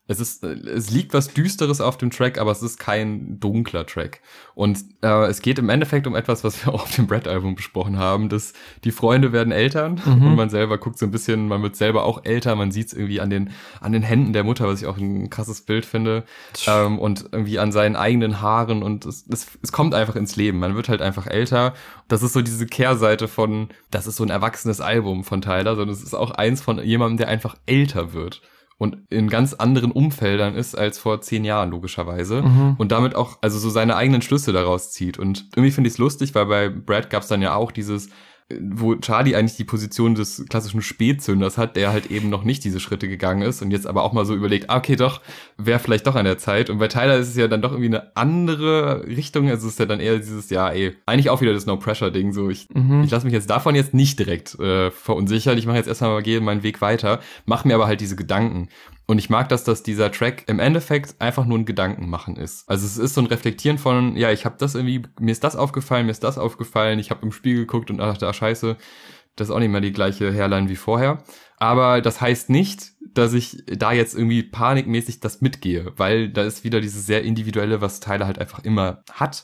es liegt was Düsteres auf dem Track, aber es ist kein dunkler Track. Und es geht im Endeffekt um etwas, was wir auch auf dem Brad-Album besprochen haben, dass die Freunde werden Eltern und man selber guckt so ein bisschen, man wird selber auch älter, man sieht es irgendwie an den Händen der Mutter, was ich auch ein krasses Bild finde, und irgendwie an seinen eigenen Haaren und es kommt einfach ins Leben, man wird halt einfach älter. Das ist so diese Kehrseite von, das ist so ein erwachsenes Album von Tyler, sondern es ist auch eins von jemandem, der einfach älter wird. Und in ganz anderen Umfeldern ist als vor 10 Jahren logischerweise und damit auch also so seine eigenen Schlüsse daraus zieht. Und irgendwie finde ich es lustig, weil bei Brad gab es dann ja auch dieses, wo Charlie eigentlich die Position des klassischen Spätzünders hat, der halt eben noch nicht diese Schritte gegangen ist und jetzt aber auch mal so überlegt, okay, doch, wäre vielleicht doch an der Zeit. Und bei Tyler ist es ja dann doch irgendwie eine andere Richtung, also es ist ja dann eher dieses, eigentlich auch wieder das No-Pressure-Ding, so ich lasse mich jetzt davon jetzt nicht direkt verunsichern, ich mache jetzt erstmal gehe meinen Weg weiter, mache mir aber halt diese Gedanken. Und ich mag das, dass dieser Track im Endeffekt einfach nur ein Gedankenmachen ist. Also es ist so ein Reflektieren von, ich habe das irgendwie, mir ist das aufgefallen, ich habe im Spiegel geguckt und dachte, scheiße, das ist auch nicht mehr die gleiche Hairline wie vorher. Aber das heißt nicht, dass ich da jetzt irgendwie panikmäßig das mitgehe, weil da ist wieder dieses sehr individuelle, was Tyler halt einfach immer hat.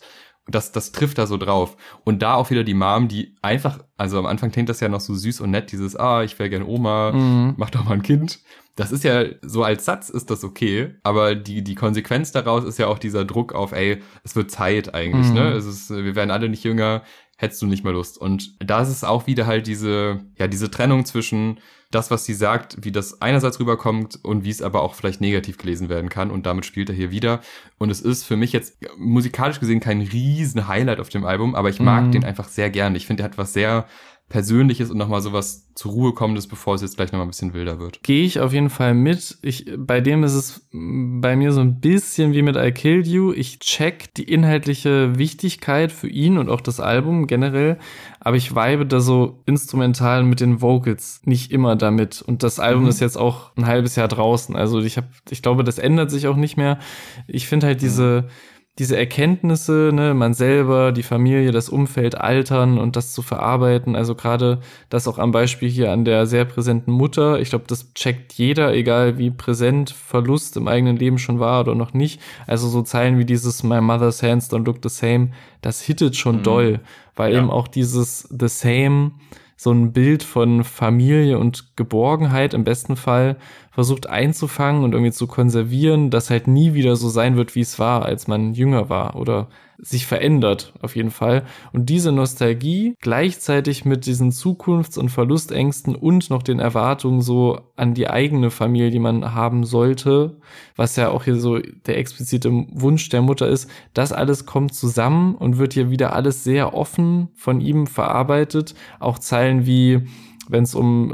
das trifft da so drauf. Und da auch wieder die Mom, die einfach, also am Anfang klingt das ja noch so süß und nett, dieses, ich wäre gern Oma, mach doch mal ein Kind. Das ist ja, so als Satz ist das okay, aber die Konsequenz daraus ist ja auch dieser Druck auf, es wird Zeit eigentlich, ne? Wir werden alle nicht jünger, hättest du nicht mehr Lust. Und da ist es auch wieder halt diese Trennung zwischen das, was sie sagt, wie das einerseits rüberkommt und wie es aber auch vielleicht negativ gelesen werden kann. Und damit spielt er hier wieder. Und es ist für mich jetzt musikalisch gesehen kein riesen Highlight auf dem Album, aber ich mag den einfach sehr gern. Ich finde, er hat was sehr Persönliches und nochmal sowas zur Ruhe kommendes, bevor es jetzt gleich nochmal ein bisschen wilder wird. Gehe ich auf jeden Fall mit. Bei dem ist es bei mir so ein bisschen wie mit I Killed You. Ich check die inhaltliche Wichtigkeit für ihn und auch das Album generell, aber ich vibe da so instrumental mit den Vocals nicht immer damit. Und das Album ist jetzt auch ein halbes Jahr draußen. Also ich glaube, das ändert sich auch nicht mehr. Ich finde halt diese Erkenntnisse, ne, man selber, die Familie, das Umfeld, Altern und das zu verarbeiten, also gerade das auch am Beispiel hier an der sehr präsenten Mutter, ich glaube, das checkt jeder, egal wie präsent Verlust im eigenen Leben schon war oder noch nicht, also so Zeilen wie dieses My mother's hands don't look the same, das hittet schon doll, weil eben auch dieses the same so ein Bild von Familie und Geborgenheit im besten Fall versucht einzufangen und irgendwie zu konservieren, dass halt nie wieder so sein wird, wie es war, als man jünger war oder sich verändert auf jeden Fall. Und diese Nostalgie gleichzeitig mit diesen Zukunfts- und Verlustängsten und noch den Erwartungen so an die eigene Familie, die man haben sollte, was ja auch hier so der explizite Wunsch der Mutter ist, das alles kommt zusammen und wird hier wieder alles sehr offen von ihm verarbeitet. Auch Zeilen wie, wenn es um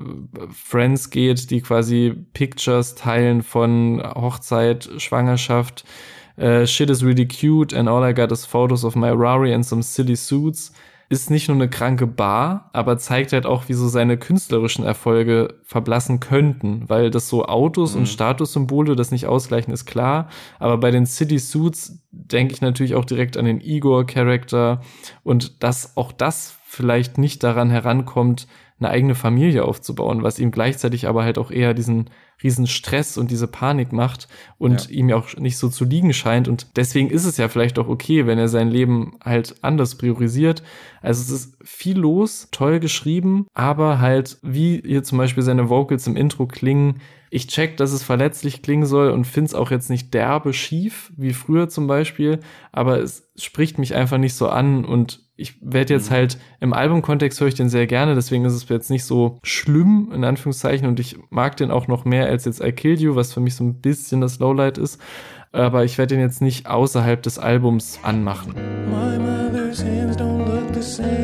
Friends geht, die quasi Pictures teilen von Hochzeit, Schwangerschaft, shit is really cute and all I got is photos of my Rari and some silly suits, ist nicht nur eine kranke Bar, aber zeigt halt auch, wie so seine künstlerischen Erfolge verblassen könnten, weil das so Autos und Statussymbole das nicht ausgleichen, ist klar, aber bei den Silly Suits denke ich natürlich auch direkt an den Igor-Charakter und dass auch das vielleicht nicht daran herankommt, eine eigene Familie aufzubauen, was ihm gleichzeitig aber halt auch eher diesen riesen Stress und diese Panik macht und ihm ja auch nicht so zu liegen scheint. Und deswegen ist es ja vielleicht auch okay, wenn er sein Leben halt anders priorisiert. Also es ist viel los, toll geschrieben, aber halt wie hier zum Beispiel seine Vocals im Intro klingen. Ich check, dass es verletzlich klingen soll und find's auch jetzt nicht derbe schief, wie früher zum Beispiel, aber es spricht mich einfach nicht so an und ich werde jetzt halt, im Albumkontext höre ich den sehr gerne, deswegen ist es jetzt nicht so schlimm, in Anführungszeichen, und ich mag den auch noch mehr als jetzt I Killed You, was für mich so ein bisschen das Lowlight ist, aber ich werde den jetzt nicht außerhalb des Albums anmachen. My mother's hands don't look the same.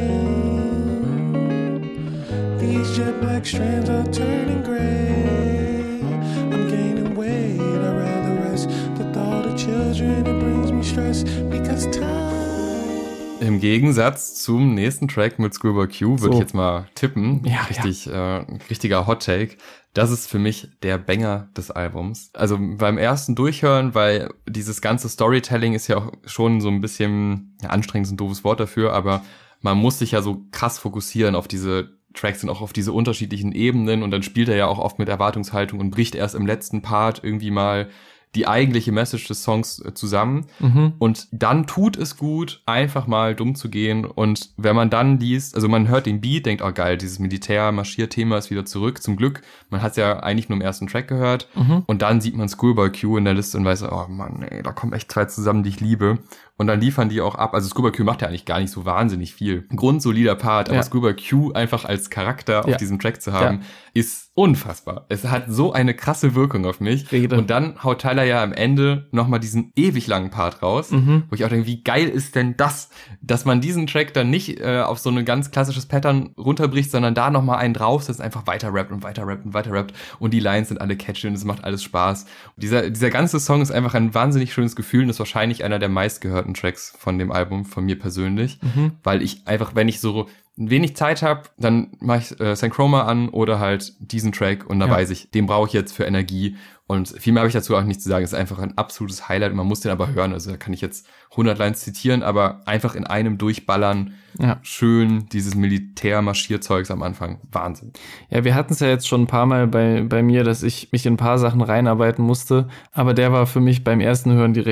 These jet black strands are turning gray. I'm gaining weight, I'd rather rest. The thought of children, it brings me stress because time. Im Gegensatz zum nächsten Track mit Schoolboy Q würde ich jetzt mal tippen. Ja, richtiger Hot Take. Das ist für mich der Banger des Albums. Also beim ersten Durchhören, weil dieses ganze Storytelling ist ja auch schon so ein bisschen, anstrengend ist ein doofes Wort dafür, aber man muss sich ja so krass fokussieren auf diese Tracks und auch auf diese unterschiedlichen Ebenen und dann spielt er ja auch oft mit Erwartungshaltung und bricht erst im letzten Part irgendwie mal die eigentliche Message des Songs zusammen. Und dann tut es gut, einfach mal dumm zu gehen. Und wenn man dann liest, also man hört den Beat, denkt, oh geil, dieses Militär-Marschierthema ist wieder zurück. Zum Glück, man hat es ja eigentlich nur im ersten Track gehört. Und dann sieht man Schoolboy Q in der Liste und weiß, oh Mann, ey, da kommen echt zwei zusammen, die ich liebe. Und dann liefern die auch ab. Also Schoolboy Q macht ja eigentlich gar nicht so wahnsinnig viel. Grundsolider Part, aber Schoolboy Q einfach als Charakter auf diesem Track zu haben, ist unfassbar. Es hat so eine krasse Wirkung auf mich. Und dann haut Tyler ja am Ende nochmal diesen ewig langen Part raus, wo ich auch denke, wie geil ist denn das, dass man diesen Track dann nicht auf so ein ganz klassisches Pattern runterbricht, sondern da nochmal einen draufsetzt, einfach weiter rappt und weiter rappt und weiter rappt und die Lines sind alle catchy und es macht alles Spaß. Und dieser ganze Song ist einfach ein wahnsinnig schönes Gefühl und ist wahrscheinlich einer der meistgehörten Tracks von dem Album, von mir persönlich, weil ich einfach, wenn ich so wenig Zeit habe, dann mache ich St. Chroma an oder halt diesen Track und da weiß ich, den brauche ich jetzt für Energie und viel mehr habe ich dazu auch nicht zu sagen. Es ist einfach ein absolutes Highlight und man muss den aber hören. Also da kann ich jetzt 100 Lines zitieren, aber einfach in einem durchballern, schön dieses Militär-Marschierzeugs am Anfang. Wahnsinn. Ja, wir hatten es ja jetzt schon ein paar Mal bei mir, dass ich mich in ein paar Sachen reinarbeiten musste, aber der war für mich beim ersten Hören direkt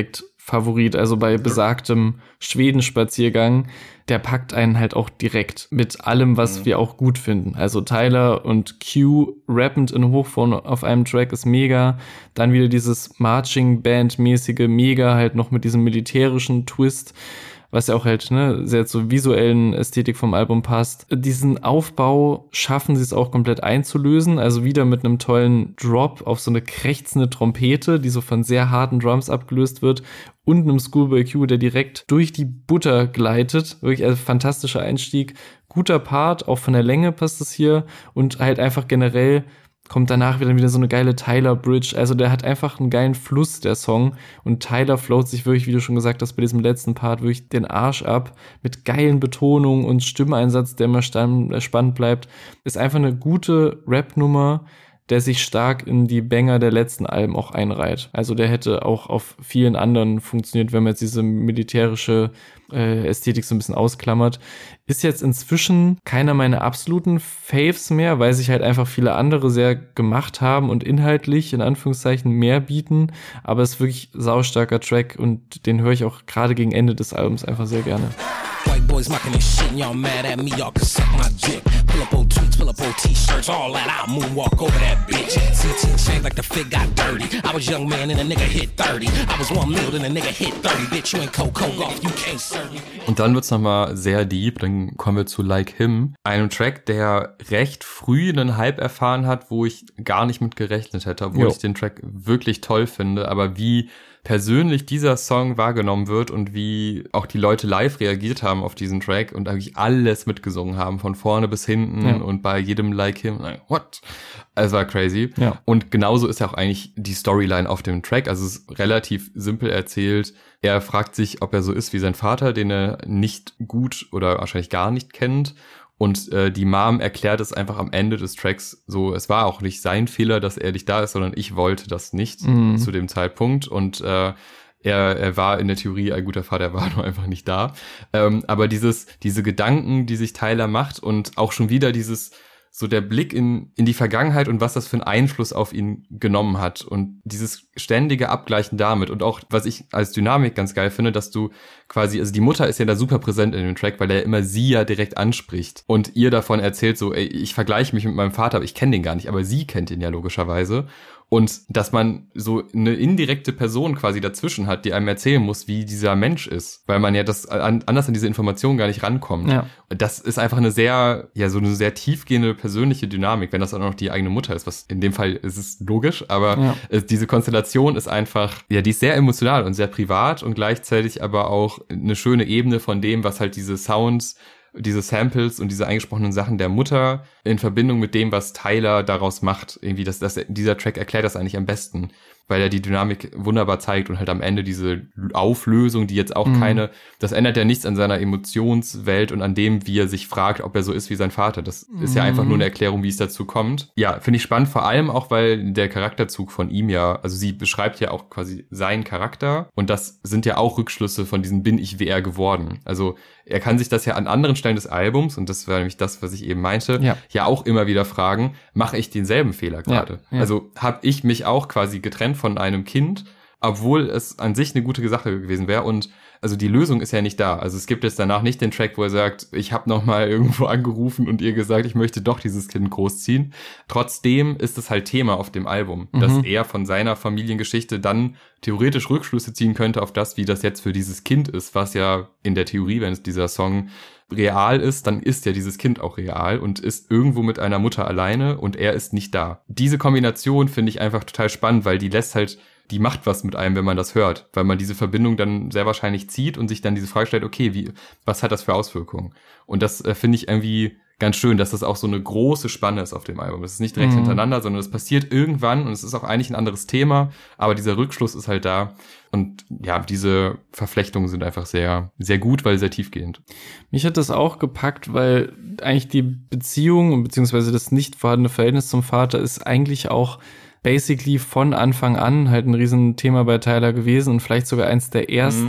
Favorit, also bei besagtem Schweden-Spaziergang, der packt einen halt auch direkt mit allem, was wir auch gut finden. Also Tyler und Q rappend in Hochform auf einem Track ist mega. Dann wieder dieses Marching-Band-mäßige mega, halt noch mit diesem militärischen Twist, was ja auch halt sehr zur visuellen Ästhetik vom Album passt. Diesen Aufbau schaffen sie es auch komplett einzulösen, also wieder mit einem tollen Drop auf so eine krächzende Trompete, die so von sehr harten Drums abgelöst wird, und einem Schoolboy Q, der direkt durch die Butter gleitet. Wirklich ein fantastischer Einstieg, guter Part, auch von der Länge passt es hier, und halt einfach generell kommt danach wieder so eine geile Tyler-Bridge. Also der hat einfach einen geilen Fluss, der Song. Und Tyler float sich wirklich, wie du schon gesagt hast, bei diesem letzten Part wirklich den Arsch ab. Mit geilen Betonungen und Stimmeinsatz, der immer spannend bleibt. Ist einfach eine gute Rap-Nummer, der sich stark in die Banger der letzten Alben auch einreiht. Also der hätte auch auf vielen anderen funktioniert, wenn man jetzt diese militärische Ästhetik so ein bisschen ausklammert. Ist jetzt inzwischen keiner meiner absoluten Faves mehr, weil sich halt einfach viele andere sehr gemacht haben und inhaltlich in Anführungszeichen mehr bieten. Aber es ist wirklich saustarker Track und den höre ich auch gerade gegen Ende des Albums einfach sehr gerne. White boys mocking this shit and y'all mad at me, y'all can suck my dick. Pull up old tweets, pull up old t-shirts, all that, I'll moonwalk over that bitch. CT changed like the fit got dirty. I was young man and a nigga hit 30. I was 1 mil and a nigga hit 30. Bitch, you ain't Coco golf, you can't serve me. Und dann wird's nochmal sehr deep, dann kommen wir zu Like Him. Einem Track, der recht früh einen Hype erfahren hat, wo ich gar nicht mit gerechnet hätte, obwohl ich den Track wirklich toll finde, aber wie persönlich dieser Song wahrgenommen wird und wie auch die Leute live reagiert haben auf diesen Track und eigentlich alles mitgesungen haben, von vorne bis hinten und bei jedem Like Him, like, what? Es war crazy. Ja. Und genauso ist ja auch eigentlich die Storyline auf dem Track. Also es ist relativ simpel erzählt. Er fragt sich, ob er so ist wie sein Vater, den er nicht gut oder wahrscheinlich gar nicht kennt. Und die Mom erklärt es einfach am Ende des Tracks so, es war auch nicht sein Fehler, dass er nicht da ist, sondern ich wollte das nicht zu dem Zeitpunkt. Und er war in der Theorie ein guter Vater, er war nur einfach nicht da. Aber diese Gedanken, die sich Tyler macht und auch schon wieder so der Blick in die Vergangenheit und was das für einen Einfluss auf ihn genommen hat und dieses ständige Abgleichen damit und auch, was ich als Dynamik ganz geil finde, dass du quasi, also die Mutter ist ja da super präsent in dem Track, weil er immer sie ja direkt anspricht und ihr davon erzählt so, ey, ich vergleiche mich mit meinem Vater, aber ich kenne den gar nicht, aber sie kennt ihn ja logischerweise. Und dass man so eine indirekte Person quasi dazwischen hat, die einem erzählen muss, wie dieser Mensch ist, weil man ja anders an diese Informationen gar nicht rankommt. Ja. Das ist einfach eine sehr tiefgehende persönliche Dynamik, wenn das dann auch noch die eigene Mutter ist, was in dem Fall ist es logisch, aber diese Konstellation ist einfach, die ist sehr emotional und sehr privat und gleichzeitig aber auch eine schöne Ebene von dem, was halt diese Sounds, diese Samples und diese eingesprochenen Sachen der Mutter in Verbindung mit dem, was Tyler daraus macht. Irgendwie, dieser Track erklärt das eigentlich am besten, weil er die Dynamik wunderbar zeigt und halt am Ende diese Auflösung, die jetzt auch das ändert ja nichts an seiner Emotionswelt und an dem, wie er sich fragt, ob er so ist wie sein Vater. Das ist ja einfach nur eine Erklärung, wie es dazu kommt. Ja, finde ich spannend, vor allem auch, weil der Charakterzug von ihm also sie beschreibt ja auch quasi seinen Charakter und das sind ja auch Rückschlüsse von diesem bin ich wie er geworden. Also er kann sich das ja an anderen Stellen des Albums, und das war nämlich das, was ich eben meinte, ja auch immer wieder fragen, mache ich denselben Fehler gerade? Ja. Also habe ich mich auch quasi getrennt von einem Kind, obwohl es an sich eine gute Sache gewesen wäre und also die Lösung ist ja nicht da. Also es gibt jetzt danach nicht den Track, wo er sagt, ich habe nochmal irgendwo angerufen und ihr gesagt, ich möchte doch dieses Kind großziehen. Trotzdem ist es halt Thema auf dem Album, dass er von seiner Familiengeschichte dann theoretisch Rückschlüsse ziehen könnte auf das, wie das jetzt für dieses Kind ist, was ja in der Theorie, wenn es dieser Song real ist, dann ist ja dieses Kind auch real und ist irgendwo mit einer Mutter alleine und er ist nicht da. Diese Kombination finde ich einfach total spannend, weil die macht was mit einem, wenn man das hört, weil man diese Verbindung dann sehr wahrscheinlich zieht und sich dann diese Frage stellt, okay, was hat das für Auswirkungen? Und das finde ich irgendwie ganz schön, dass das auch so eine große Spanne ist auf dem Album. Das ist nicht direkt hintereinander, sondern es passiert irgendwann und es ist auch eigentlich ein anderes Thema, aber dieser Rückschluss ist halt da. Und ja, diese Verflechtungen sind einfach sehr, sehr gut, weil sehr tiefgehend. Mich hat das auch gepackt, weil eigentlich die Beziehung beziehungsweise das nicht vorhandene Verhältnis zum Vater ist eigentlich auch basically von Anfang an halt ein Riesenthema bei Tyler gewesen und vielleicht sogar eins der ersten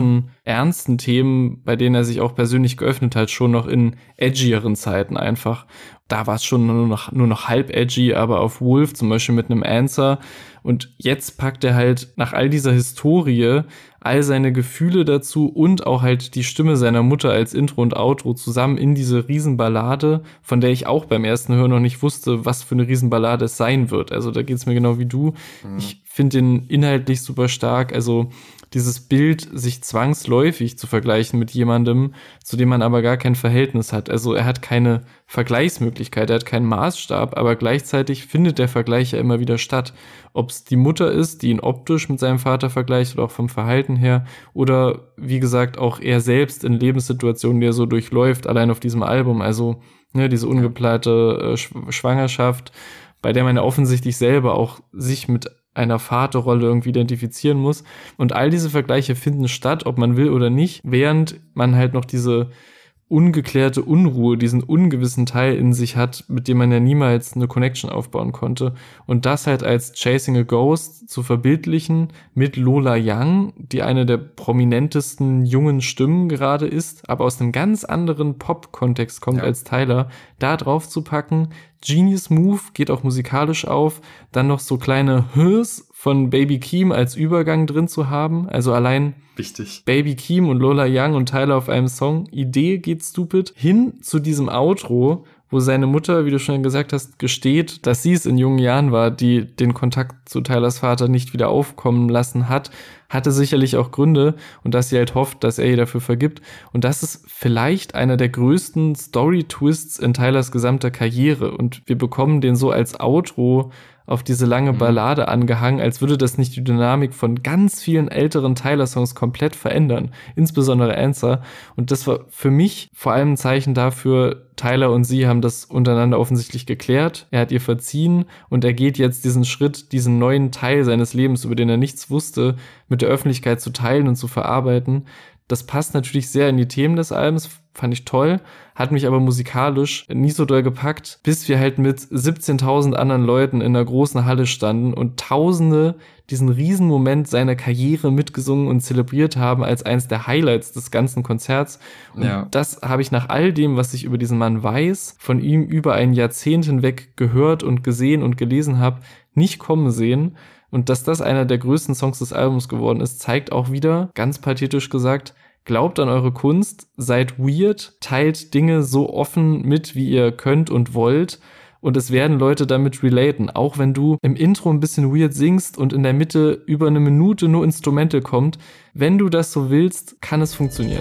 ernsten Themen, bei denen er sich auch persönlich geöffnet hat, schon noch in edgieren Zeiten einfach. Da war es schon nur noch halb edgy, aber auf Wolf zum Beispiel mit einem Answer. Und jetzt packt er halt nach all dieser Historie all seine Gefühle dazu und auch halt die Stimme seiner Mutter als Intro und Outro zusammen in diese Riesenballade, von der ich auch beim ersten Hören noch nicht wusste, was für eine Riesenballade es sein wird. Also da geht's mir genau wie du. Ich finde den inhaltlich super stark. Also dieses Bild, sich zwangsläufig zu vergleichen mit jemandem, zu dem man aber gar kein Verhältnis hat. Also er hat keine Vergleichsmöglichkeit, er hat keinen Maßstab, aber gleichzeitig findet der Vergleich ja immer wieder statt. Ob es die Mutter ist, die ihn optisch mit seinem Vater vergleicht oder auch vom Verhalten her, oder wie gesagt auch er selbst in Lebenssituationen, die er so durchläuft, allein auf diesem Album. Also diese ungeplante Schwangerschaft, bei der man ja offensichtlich selber auch sich mit einer Vaterrolle irgendwie identifizieren muss. Und all diese Vergleiche finden statt, ob man will oder nicht, während man halt noch diese ungeklärte Unruhe, diesen ungewissen Teil in sich hat, mit dem man ja niemals eine Connection aufbauen konnte. Und das halt als Chasing a Ghost zu verbildlichen mit Lola Young, die eine der prominentesten jungen Stimmen gerade ist, aber aus einem ganz anderen Pop-Kontext kommt als Tyler, da drauf zu packen. Genius Move, geht auch musikalisch auf. Dann noch so kleine Hs von Baby Keem als Übergang drin zu haben. Also allein wichtig. Baby Keem und Lola Young und Tyler auf einem Song. Idee geht stupid. Hin zu diesem Outro, wo seine Mutter, wie du schon gesagt hast, gesteht, dass sie es in jungen Jahren war, die den Kontakt zu Tylers Vater nicht wieder aufkommen lassen hat, hatte sicherlich auch Gründe und dass sie halt hofft, dass er ihr dafür vergibt. Und das ist vielleicht einer der größten Story-Twists in Tylers gesamter Karriere. Und wir bekommen den so als Outro auf diese lange Ballade angehangen, als würde das nicht die Dynamik von ganz vielen älteren Tyler-Songs komplett verändern, insbesondere Answer. Und das war für mich vor allem ein Zeichen dafür, Tyler und sie haben das untereinander offensichtlich geklärt, er hat ihr verziehen und er geht jetzt diesen Schritt, diesen neuen Teil seines Lebens, über den er nichts wusste, mit der Öffentlichkeit zu teilen und zu verarbeiten. Das passt natürlich sehr in die Themen des Albums, fand ich toll, hat mich aber musikalisch nie so doll gepackt, bis wir halt mit 17.000 anderen Leuten in einer großen Halle standen und Tausende diesen Riesenmoment seiner Karriere mitgesungen und zelebriert haben als eins der Highlights des ganzen Konzerts. Und das habe ich nach all dem, was ich über diesen Mann weiß, von ihm über ein Jahrzehnt hinweg gehört und gesehen und gelesen habe, nicht kommen sehen. Und dass das einer der größten Songs des Albums geworden ist, zeigt auch wieder, ganz pathetisch gesagt, glaubt an eure Kunst, seid weird, teilt Dinge so offen mit, wie ihr könnt und wollt. Und es werden Leute damit relaten, auch wenn du im Intro ein bisschen weird singst und in der Mitte über eine Minute nur Instrumental kommt. Wenn du das so willst, kann es funktionieren.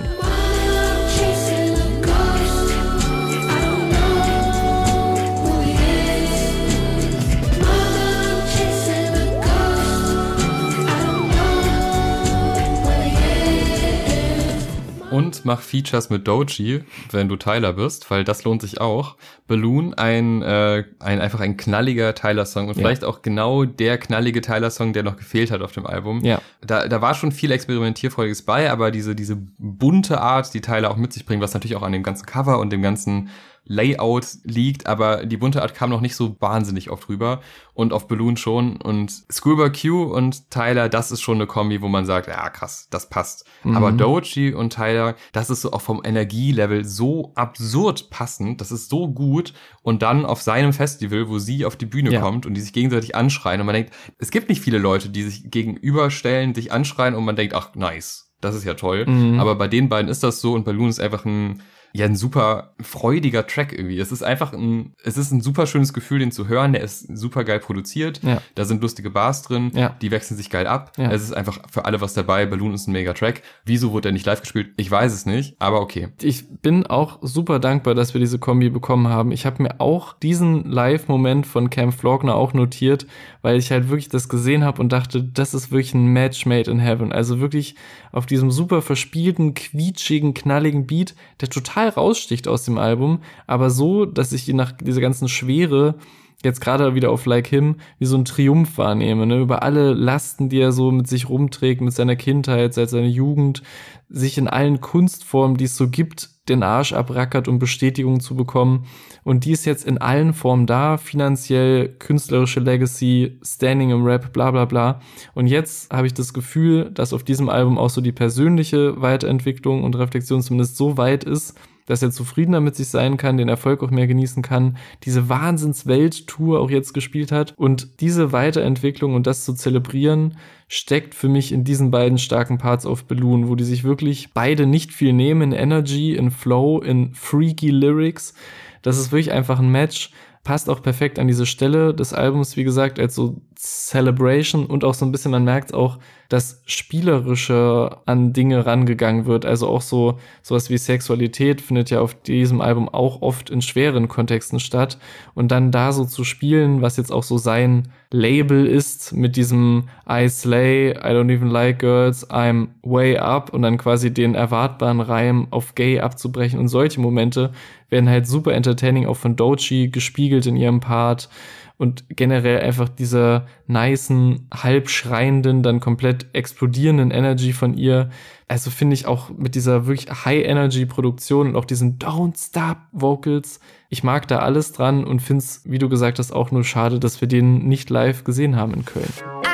Und mach Features mit Doechii, wenn du Tyler bist, weil das lohnt sich auch. Balloon, einfach ein knalliger Tyler-Song und vielleicht auch genau der knallige Tyler-Song, der noch gefehlt hat auf dem Album. Ja. Da war schon viel Experimentierfreudiges bei, aber diese bunte Art, die Tyler auch mit sich bringt, was natürlich auch an dem ganzen Cover und dem ganzen Layout liegt, aber die bunte Art kam noch nicht so wahnsinnig oft rüber und auf Balloon schon und Schoolboy Q und Tyler, das ist schon eine Kombi, wo man sagt, ja krass, das passt. Aber Doechii und Tyler, das ist so auch vom Energielevel so absurd passend, das ist so gut und dann auf seinem Festival, wo sie auf die Bühne kommt und die sich gegenseitig anschreien und man denkt, es gibt nicht viele Leute, die sich gegenüberstellen, sich anschreien und man denkt, ach nice, das ist ja toll, aber bei den beiden ist das so und Balloon ist einfach ein super freudiger Track irgendwie. Es ist ein super schönes Gefühl, den zu hören. Der ist super geil produziert. Ja. Da sind lustige Bars drin. Ja. Die wechseln sich geil ab. Ja. Es ist einfach für alle was dabei. Balloon ist ein mega Track. Wieso wurde er nicht live gespielt? Ich weiß es nicht, aber okay. Ich bin auch super dankbar, dass wir diese Kombi bekommen haben. Ich habe mir auch diesen Live-Moment von Cam Faulkner auch notiert, weil ich halt wirklich das gesehen habe und dachte, das ist wirklich ein Match made in heaven. Also wirklich auf diesem super verspielten, quietschigen, knalligen Beat, der total raussticht aus dem Album, aber so, dass ich ihn nach dieser ganzen Schwere jetzt gerade wieder auf Like Him wie so ein Triumph wahrnehme, ne? Über alle Lasten, die er so mit sich rumträgt, mit seiner Kindheit, seit seiner Jugend, sich in allen Kunstformen, die es so gibt, den Arsch abrackert, um Bestätigung zu bekommen. Und die ist jetzt in allen Formen da, finanziell, künstlerische Legacy, Standing im Rap, bla bla bla. Und jetzt habe ich das Gefühl, dass auf diesem Album auch so die persönliche Weiterentwicklung und Reflexion zumindest so weit ist, dass er zufriedener mit sich sein kann, den Erfolg auch mehr genießen kann, diese Wahnsinns-Welttour auch jetzt gespielt hat. Und diese Weiterentwicklung und das zu zelebrieren, steckt für mich in diesen beiden starken Parts auf Balloon, wo die sich wirklich beide nicht viel nehmen, in Energy, in Flow, in freaky Lyrics. Das ist wirklich einfach ein Match. Passt auch perfekt an diese Stelle des Albums, wie gesagt, als so Celebration und auch so ein bisschen, man merkt auch, dass Spielerische an Dinge rangegangen wird. Also auch sowas wie Sexualität findet ja auf diesem Album auch oft in schweren Kontexten statt. Und dann da so zu spielen, was jetzt auch so sein Label ist, mit diesem I slay, I don't even like girls, I'm way up und dann quasi den erwartbaren Reim auf gay abzubrechen. Und solche Momente werden halt super entertaining auch von Doechii gespiegelt in ihrem Part. Und generell einfach dieser nicen, halb schreienden, dann komplett explodierenden Energy von ihr. Also finde ich auch mit dieser wirklich High-Energy-Produktion und auch diesen Don't-Stop-Vocals, ich mag da alles dran und finde es, wie du gesagt hast, auch nur schade, dass wir den nicht live gesehen haben in Köln.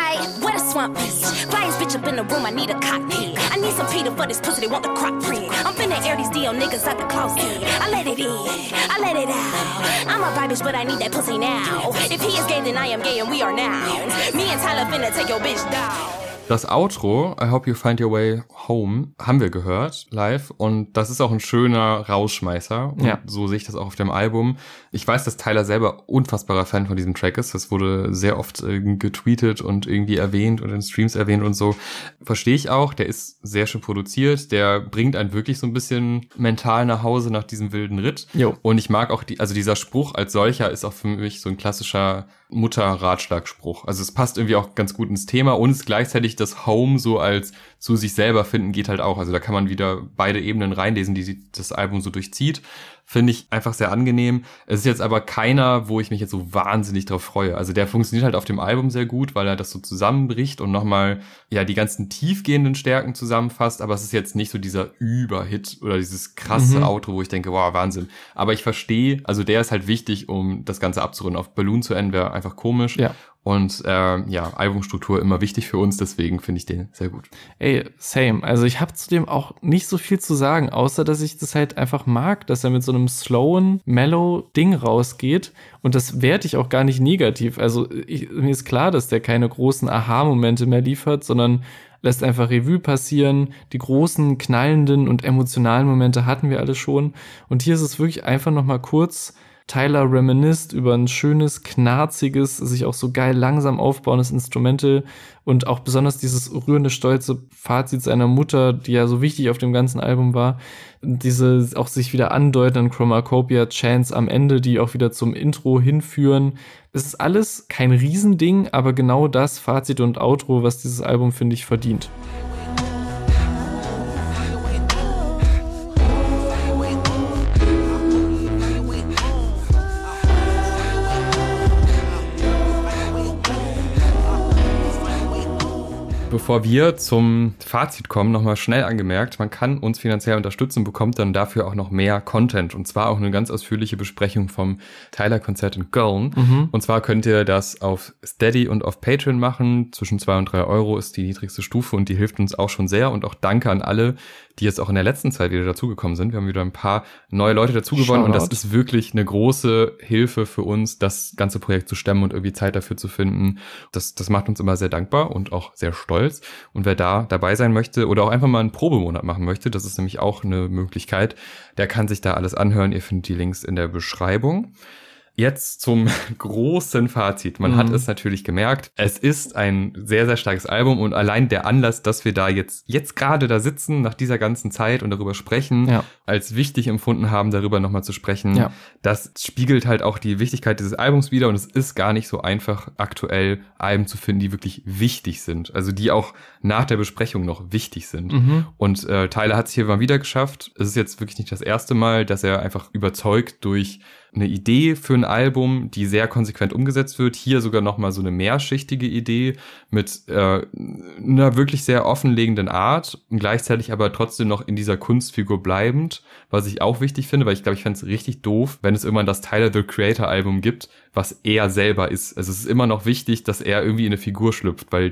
Bitch up in the room, I need a cocktail. I need some Peter for this pussy, they want the crock free. I'm finna air these DL niggas out the closet. I let it in, I let it out. I'm a bad bitch, but I need that pussy now. If he is gay, then I am gay and we are now. Me and Tyler finna take your bitch down. Das Outro, I Hope You Find Your Way Home, haben wir gehört live und das ist auch ein schöner Rausschmeißer und so sehe ich das auch auf dem Album. Ich weiß, dass Tyler selber unfassbarer Fan von diesem Track ist. Das wurde sehr oft getweetet und irgendwie erwähnt und in Streams erwähnt und so. Verstehe ich auch, der ist sehr schön produziert, der bringt einen wirklich so ein bisschen mental nach Hause nach diesem wilden Ritt. Jo. Und ich mag auch, dieser Spruch als solcher ist auch für mich so ein klassischer Mutter-Ratschlagspruch. Also es passt irgendwie auch ganz gut ins Thema und es gleichzeitig das Home so als zu sich selber finden geht halt auch. Also da kann man wieder beide Ebenen reinlesen, die das Album so durchzieht. Finde ich einfach sehr angenehm. Es ist jetzt aber keiner, wo ich mich jetzt so wahnsinnig drauf freue. Also der funktioniert halt auf dem Album sehr gut, weil er das so zusammenbricht und nochmal die ganzen tiefgehenden Stärken zusammenfasst. Aber es ist jetzt nicht so dieser Überhit oder dieses krasse Outro, wo ich denke, wow, Wahnsinn. Aber ich verstehe, also der ist halt wichtig, um das Ganze abzurunden. Auf Balloon zu enden wäre einfach komisch. Ja. Und Albumstruktur immer wichtig für uns, deswegen finde ich den sehr gut. Ey, same. Also ich habe zu dem auch nicht so viel zu sagen, außer dass ich das halt einfach mag, dass er mit so einem slowen, mellow Ding rausgeht. Und das werte ich auch gar nicht negativ. Also mir ist klar, dass der keine großen Aha-Momente mehr liefert, sondern lässt einfach Revue passieren. Die großen, knallenden und emotionalen Momente hatten wir alle schon. Und hier ist es wirklich einfach nochmal kurz Tyler reminiszt über ein schönes, knarziges, sich auch so geil langsam aufbauendes Instrumental und auch besonders dieses rührende, stolze Fazit seiner Mutter, die ja so wichtig auf dem ganzen Album war. Diese auch sich wieder andeuten an Chromacopia Chants am Ende, die auch wieder zum Intro hinführen. Es ist alles kein Riesending, aber genau das Fazit und Outro, was dieses Album, finde ich, verdient. Bevor wir zum Fazit kommen, nochmal schnell angemerkt, man kann uns finanziell unterstützen und bekommt dann dafür auch noch mehr Content und zwar auch eine ganz ausführliche Besprechung vom Tyler-Konzert in Köln. Und zwar könnt ihr das auf Steady und auf Patreon machen. Zwischen 2 und 3 Euro ist die niedrigste Stufe und die hilft uns auch schon sehr und auch danke an alle, die jetzt auch in der letzten Zeit wieder dazugekommen sind. Wir haben wieder ein paar neue Leute dazugewonnen und das ist wirklich eine große Hilfe für uns, das ganze Projekt zu stemmen und irgendwie Zeit dafür zu finden. Das macht uns immer sehr dankbar und auch sehr stolz. Und wer da dabei sein möchte oder auch einfach mal einen Probemonat machen möchte, das ist nämlich auch eine Möglichkeit, der kann sich da alles anhören. Ihr findet die Links in der Beschreibung. Jetzt zum großen Fazit. Man hat es natürlich gemerkt, es ist ein sehr, sehr starkes Album und allein der Anlass, dass wir da jetzt gerade da sitzen, nach dieser ganzen Zeit und darüber sprechen, als wichtig empfunden haben, darüber nochmal zu sprechen, das spiegelt halt auch die Wichtigkeit dieses Albums wider und es ist gar nicht so einfach, aktuell Alben zu finden, die wirklich wichtig sind, also die auch nach der Besprechung noch wichtig sind. Und Tyler hat es hier mal wieder geschafft. Es ist jetzt wirklich nicht das erste Mal, dass er einfach überzeugt durch eine Idee für ein Album, die sehr konsequent umgesetzt wird. Hier sogar nochmal so eine mehrschichtige Idee mit einer wirklich sehr offenlegenden Art und gleichzeitig aber trotzdem noch in dieser Kunstfigur bleibend, was ich auch wichtig finde, weil ich glaube, ich fände es richtig doof, wenn es irgendwann das Tyler, the Creator Album gibt, was er selber ist. Also es ist immer noch wichtig, dass er irgendwie in eine Figur schlüpft, weil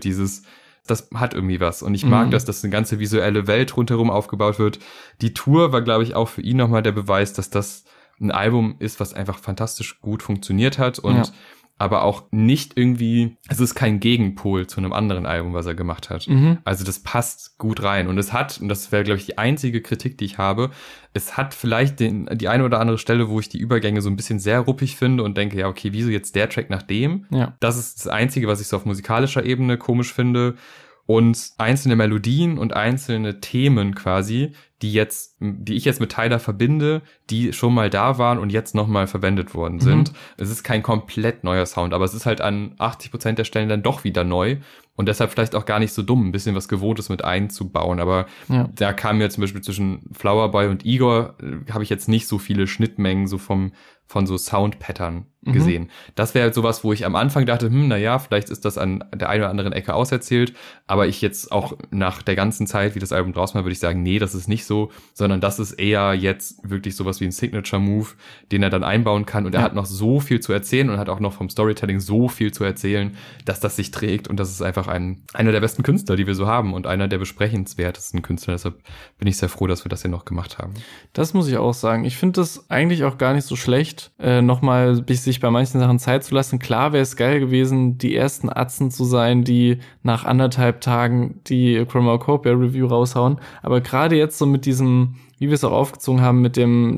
das hat irgendwie was. Und ich mag, dass eine ganze visuelle Welt rundherum aufgebaut wird. Die Tour war, glaube ich, auch für ihn nochmal der Beweis, dass das ein Album ist, was einfach fantastisch gut funktioniert hat und aber auch nicht irgendwie, es ist kein Gegenpol zu einem anderen Album, was er gemacht hat. Also das passt gut rein. Und es hat, und das wäre, glaube ich, die einzige Kritik, die ich habe, es hat vielleicht die eine oder andere Stelle, wo ich die Übergänge so ein bisschen sehr ruppig finde und denke, ja, okay, wieso jetzt der Track nach dem? Ja. Das ist das Einzige, was ich so auf musikalischer Ebene komisch finde. Und einzelne Melodien und einzelne Themen quasi, die ich jetzt mit Tyler verbinde, die schon mal da waren und jetzt nochmal verwendet worden sind. Es ist kein komplett neuer Sound, aber es ist halt an 80% der Stellen dann doch wieder neu und deshalb vielleicht auch gar nicht so dumm, ein bisschen was Gewohntes mit einzubauen. Aber da kam mir zum Beispiel zwischen Flower Boy und Igor, habe ich jetzt nicht so viele Schnittmengen so von so Sound-Pattern gesehen. Das wäre halt sowas, wo ich am Anfang dachte, naja, vielleicht ist das an der einen oder anderen Ecke auserzählt, aber ich jetzt auch nach der ganzen Zeit, wie das Album draußen war, würde ich sagen, nee, das ist nicht so, sondern das ist eher jetzt wirklich sowas wie ein Signature-Move, den er dann einbauen kann und er hat noch so viel zu erzählen und hat auch noch vom Storytelling so viel zu erzählen, dass das sich trägt und das ist einfach einer der besten Künstler, die wir so haben und einer der besprechenswertesten Künstler, deshalb bin ich sehr froh, dass wir das hier noch gemacht haben. Das muss ich auch sagen. Ich finde das eigentlich auch gar nicht so schlecht, nochmal sich bei manchen Sachen Zeit zu lassen. Klar wäre es geil gewesen, die ersten Atzen zu sein, die nach 1,5 Tagen die Chromacopia Review raushauen. Aber gerade jetzt so mit diesem, wie wir es auch aufgezogen haben, mit dem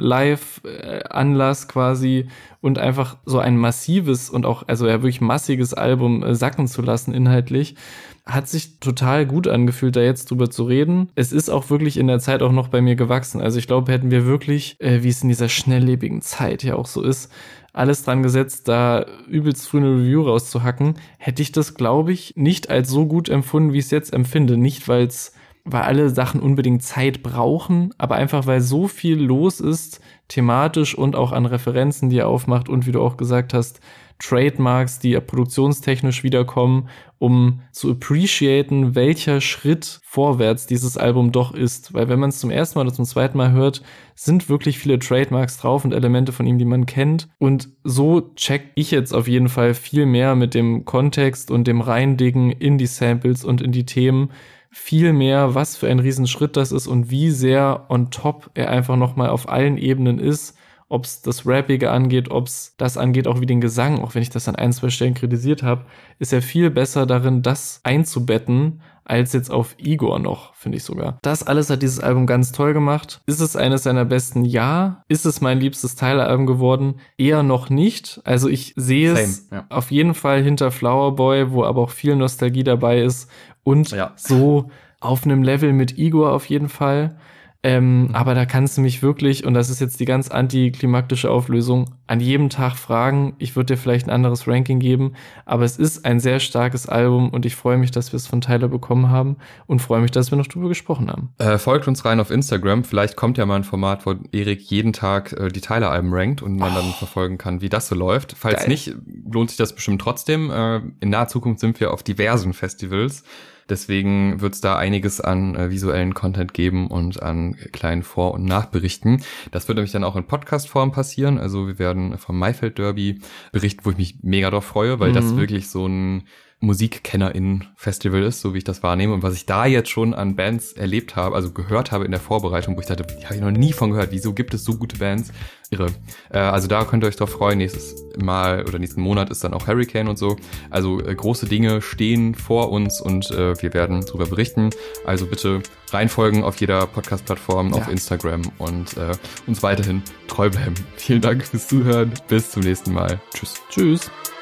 Live-Anlass quasi und einfach so ein massives und auch, also ja wirklich massiges Album sacken zu lassen inhaltlich, hat sich total gut angefühlt, da jetzt drüber zu reden. Es ist auch wirklich in der Zeit auch noch bei mir gewachsen. Also ich glaube, hätten wir wirklich, wie es in dieser schnelllebigen Zeit ja auch so ist, alles dran gesetzt, da übelst früh eine Review rauszuhacken, hätte ich das, glaube ich, nicht als so gut empfunden, wie ich es jetzt empfinde. Nicht, weil alle Sachen unbedingt Zeit brauchen, aber einfach, weil so viel los ist, thematisch und auch an Referenzen, die er aufmacht und wie du auch gesagt hast, Trademarks, die produktionstechnisch wiederkommen, um zu appreciaten, welcher Schritt vorwärts dieses Album doch ist. Weil wenn man es zum ersten Mal oder zum zweiten Mal hört, sind wirklich viele Trademarks drauf und Elemente von ihm, die man kennt. Und so check ich jetzt auf jeden Fall viel mehr mit dem Kontext und dem Reindicken in die Samples und in die Themen, viel mehr, was für ein Riesenschritt das ist und wie sehr on top er einfach nochmal auf allen Ebenen ist, ob es das Rappige angeht, ob es das angeht, auch wie den Gesang, auch wenn ich das an 1-2 Stellen kritisiert habe, ist er viel besser darin, das einzubetten, als jetzt auf Igor noch, finde ich sogar. Das alles hat dieses Album ganz toll gemacht. Ist es eines seiner besten? Ja. Ist es mein liebstes Tyler-Album geworden? Eher noch nicht. Also ich sehe es auf jeden Fall hinter Flower Boy, wo aber auch viel Nostalgie dabei ist und so auf einem Level mit Igor auf jeden Fall. Aber da kannst du mich wirklich, und das ist jetzt die ganz antiklimaktische Auflösung, an jedem Tag fragen. Ich würde dir vielleicht ein anderes Ranking geben, aber es ist ein sehr starkes Album und ich freue mich, dass wir es von Tyler bekommen haben und freue mich, dass wir noch drüber gesprochen haben. Folgt uns rein auf Instagram. Vielleicht kommt ja mal ein Format, wo Erik jeden Tag die Tyler-Alben rankt und man dann verfolgen kann, wie das so läuft. Falls nicht, lohnt sich das bestimmt trotzdem. In naher Zukunft sind wir auf diversen Festivals. Deswegen wird es da einiges an visuellen Content geben und an kleinen Vor- und Nachberichten. Das wird nämlich dann auch in Podcast-Form passieren. Also wir werden vom Maifeld Derby berichten, wo ich mich mega drauf freue, weil das wirklich so ein MusikkennerInnen-Festival ist, so wie ich das wahrnehme. Und was ich da jetzt schon an Bands erlebt habe, also gehört habe in der Vorbereitung, wo ich dachte, die habe ich noch nie von gehört. Wieso gibt es so gute Bands? Irre. Also da könnt ihr euch drauf freuen. Nächstes Mal oder nächsten Monat ist dann auch Hurricane und so. Also große Dinge stehen vor uns und wir werden darüber berichten. Also bitte reinfolgen auf jeder Podcast-Plattform, auf Instagram und uns weiterhin treu bleiben. Vielen Dank fürs Zuhören. Bis zum nächsten Mal. Tschüss. Tschüss.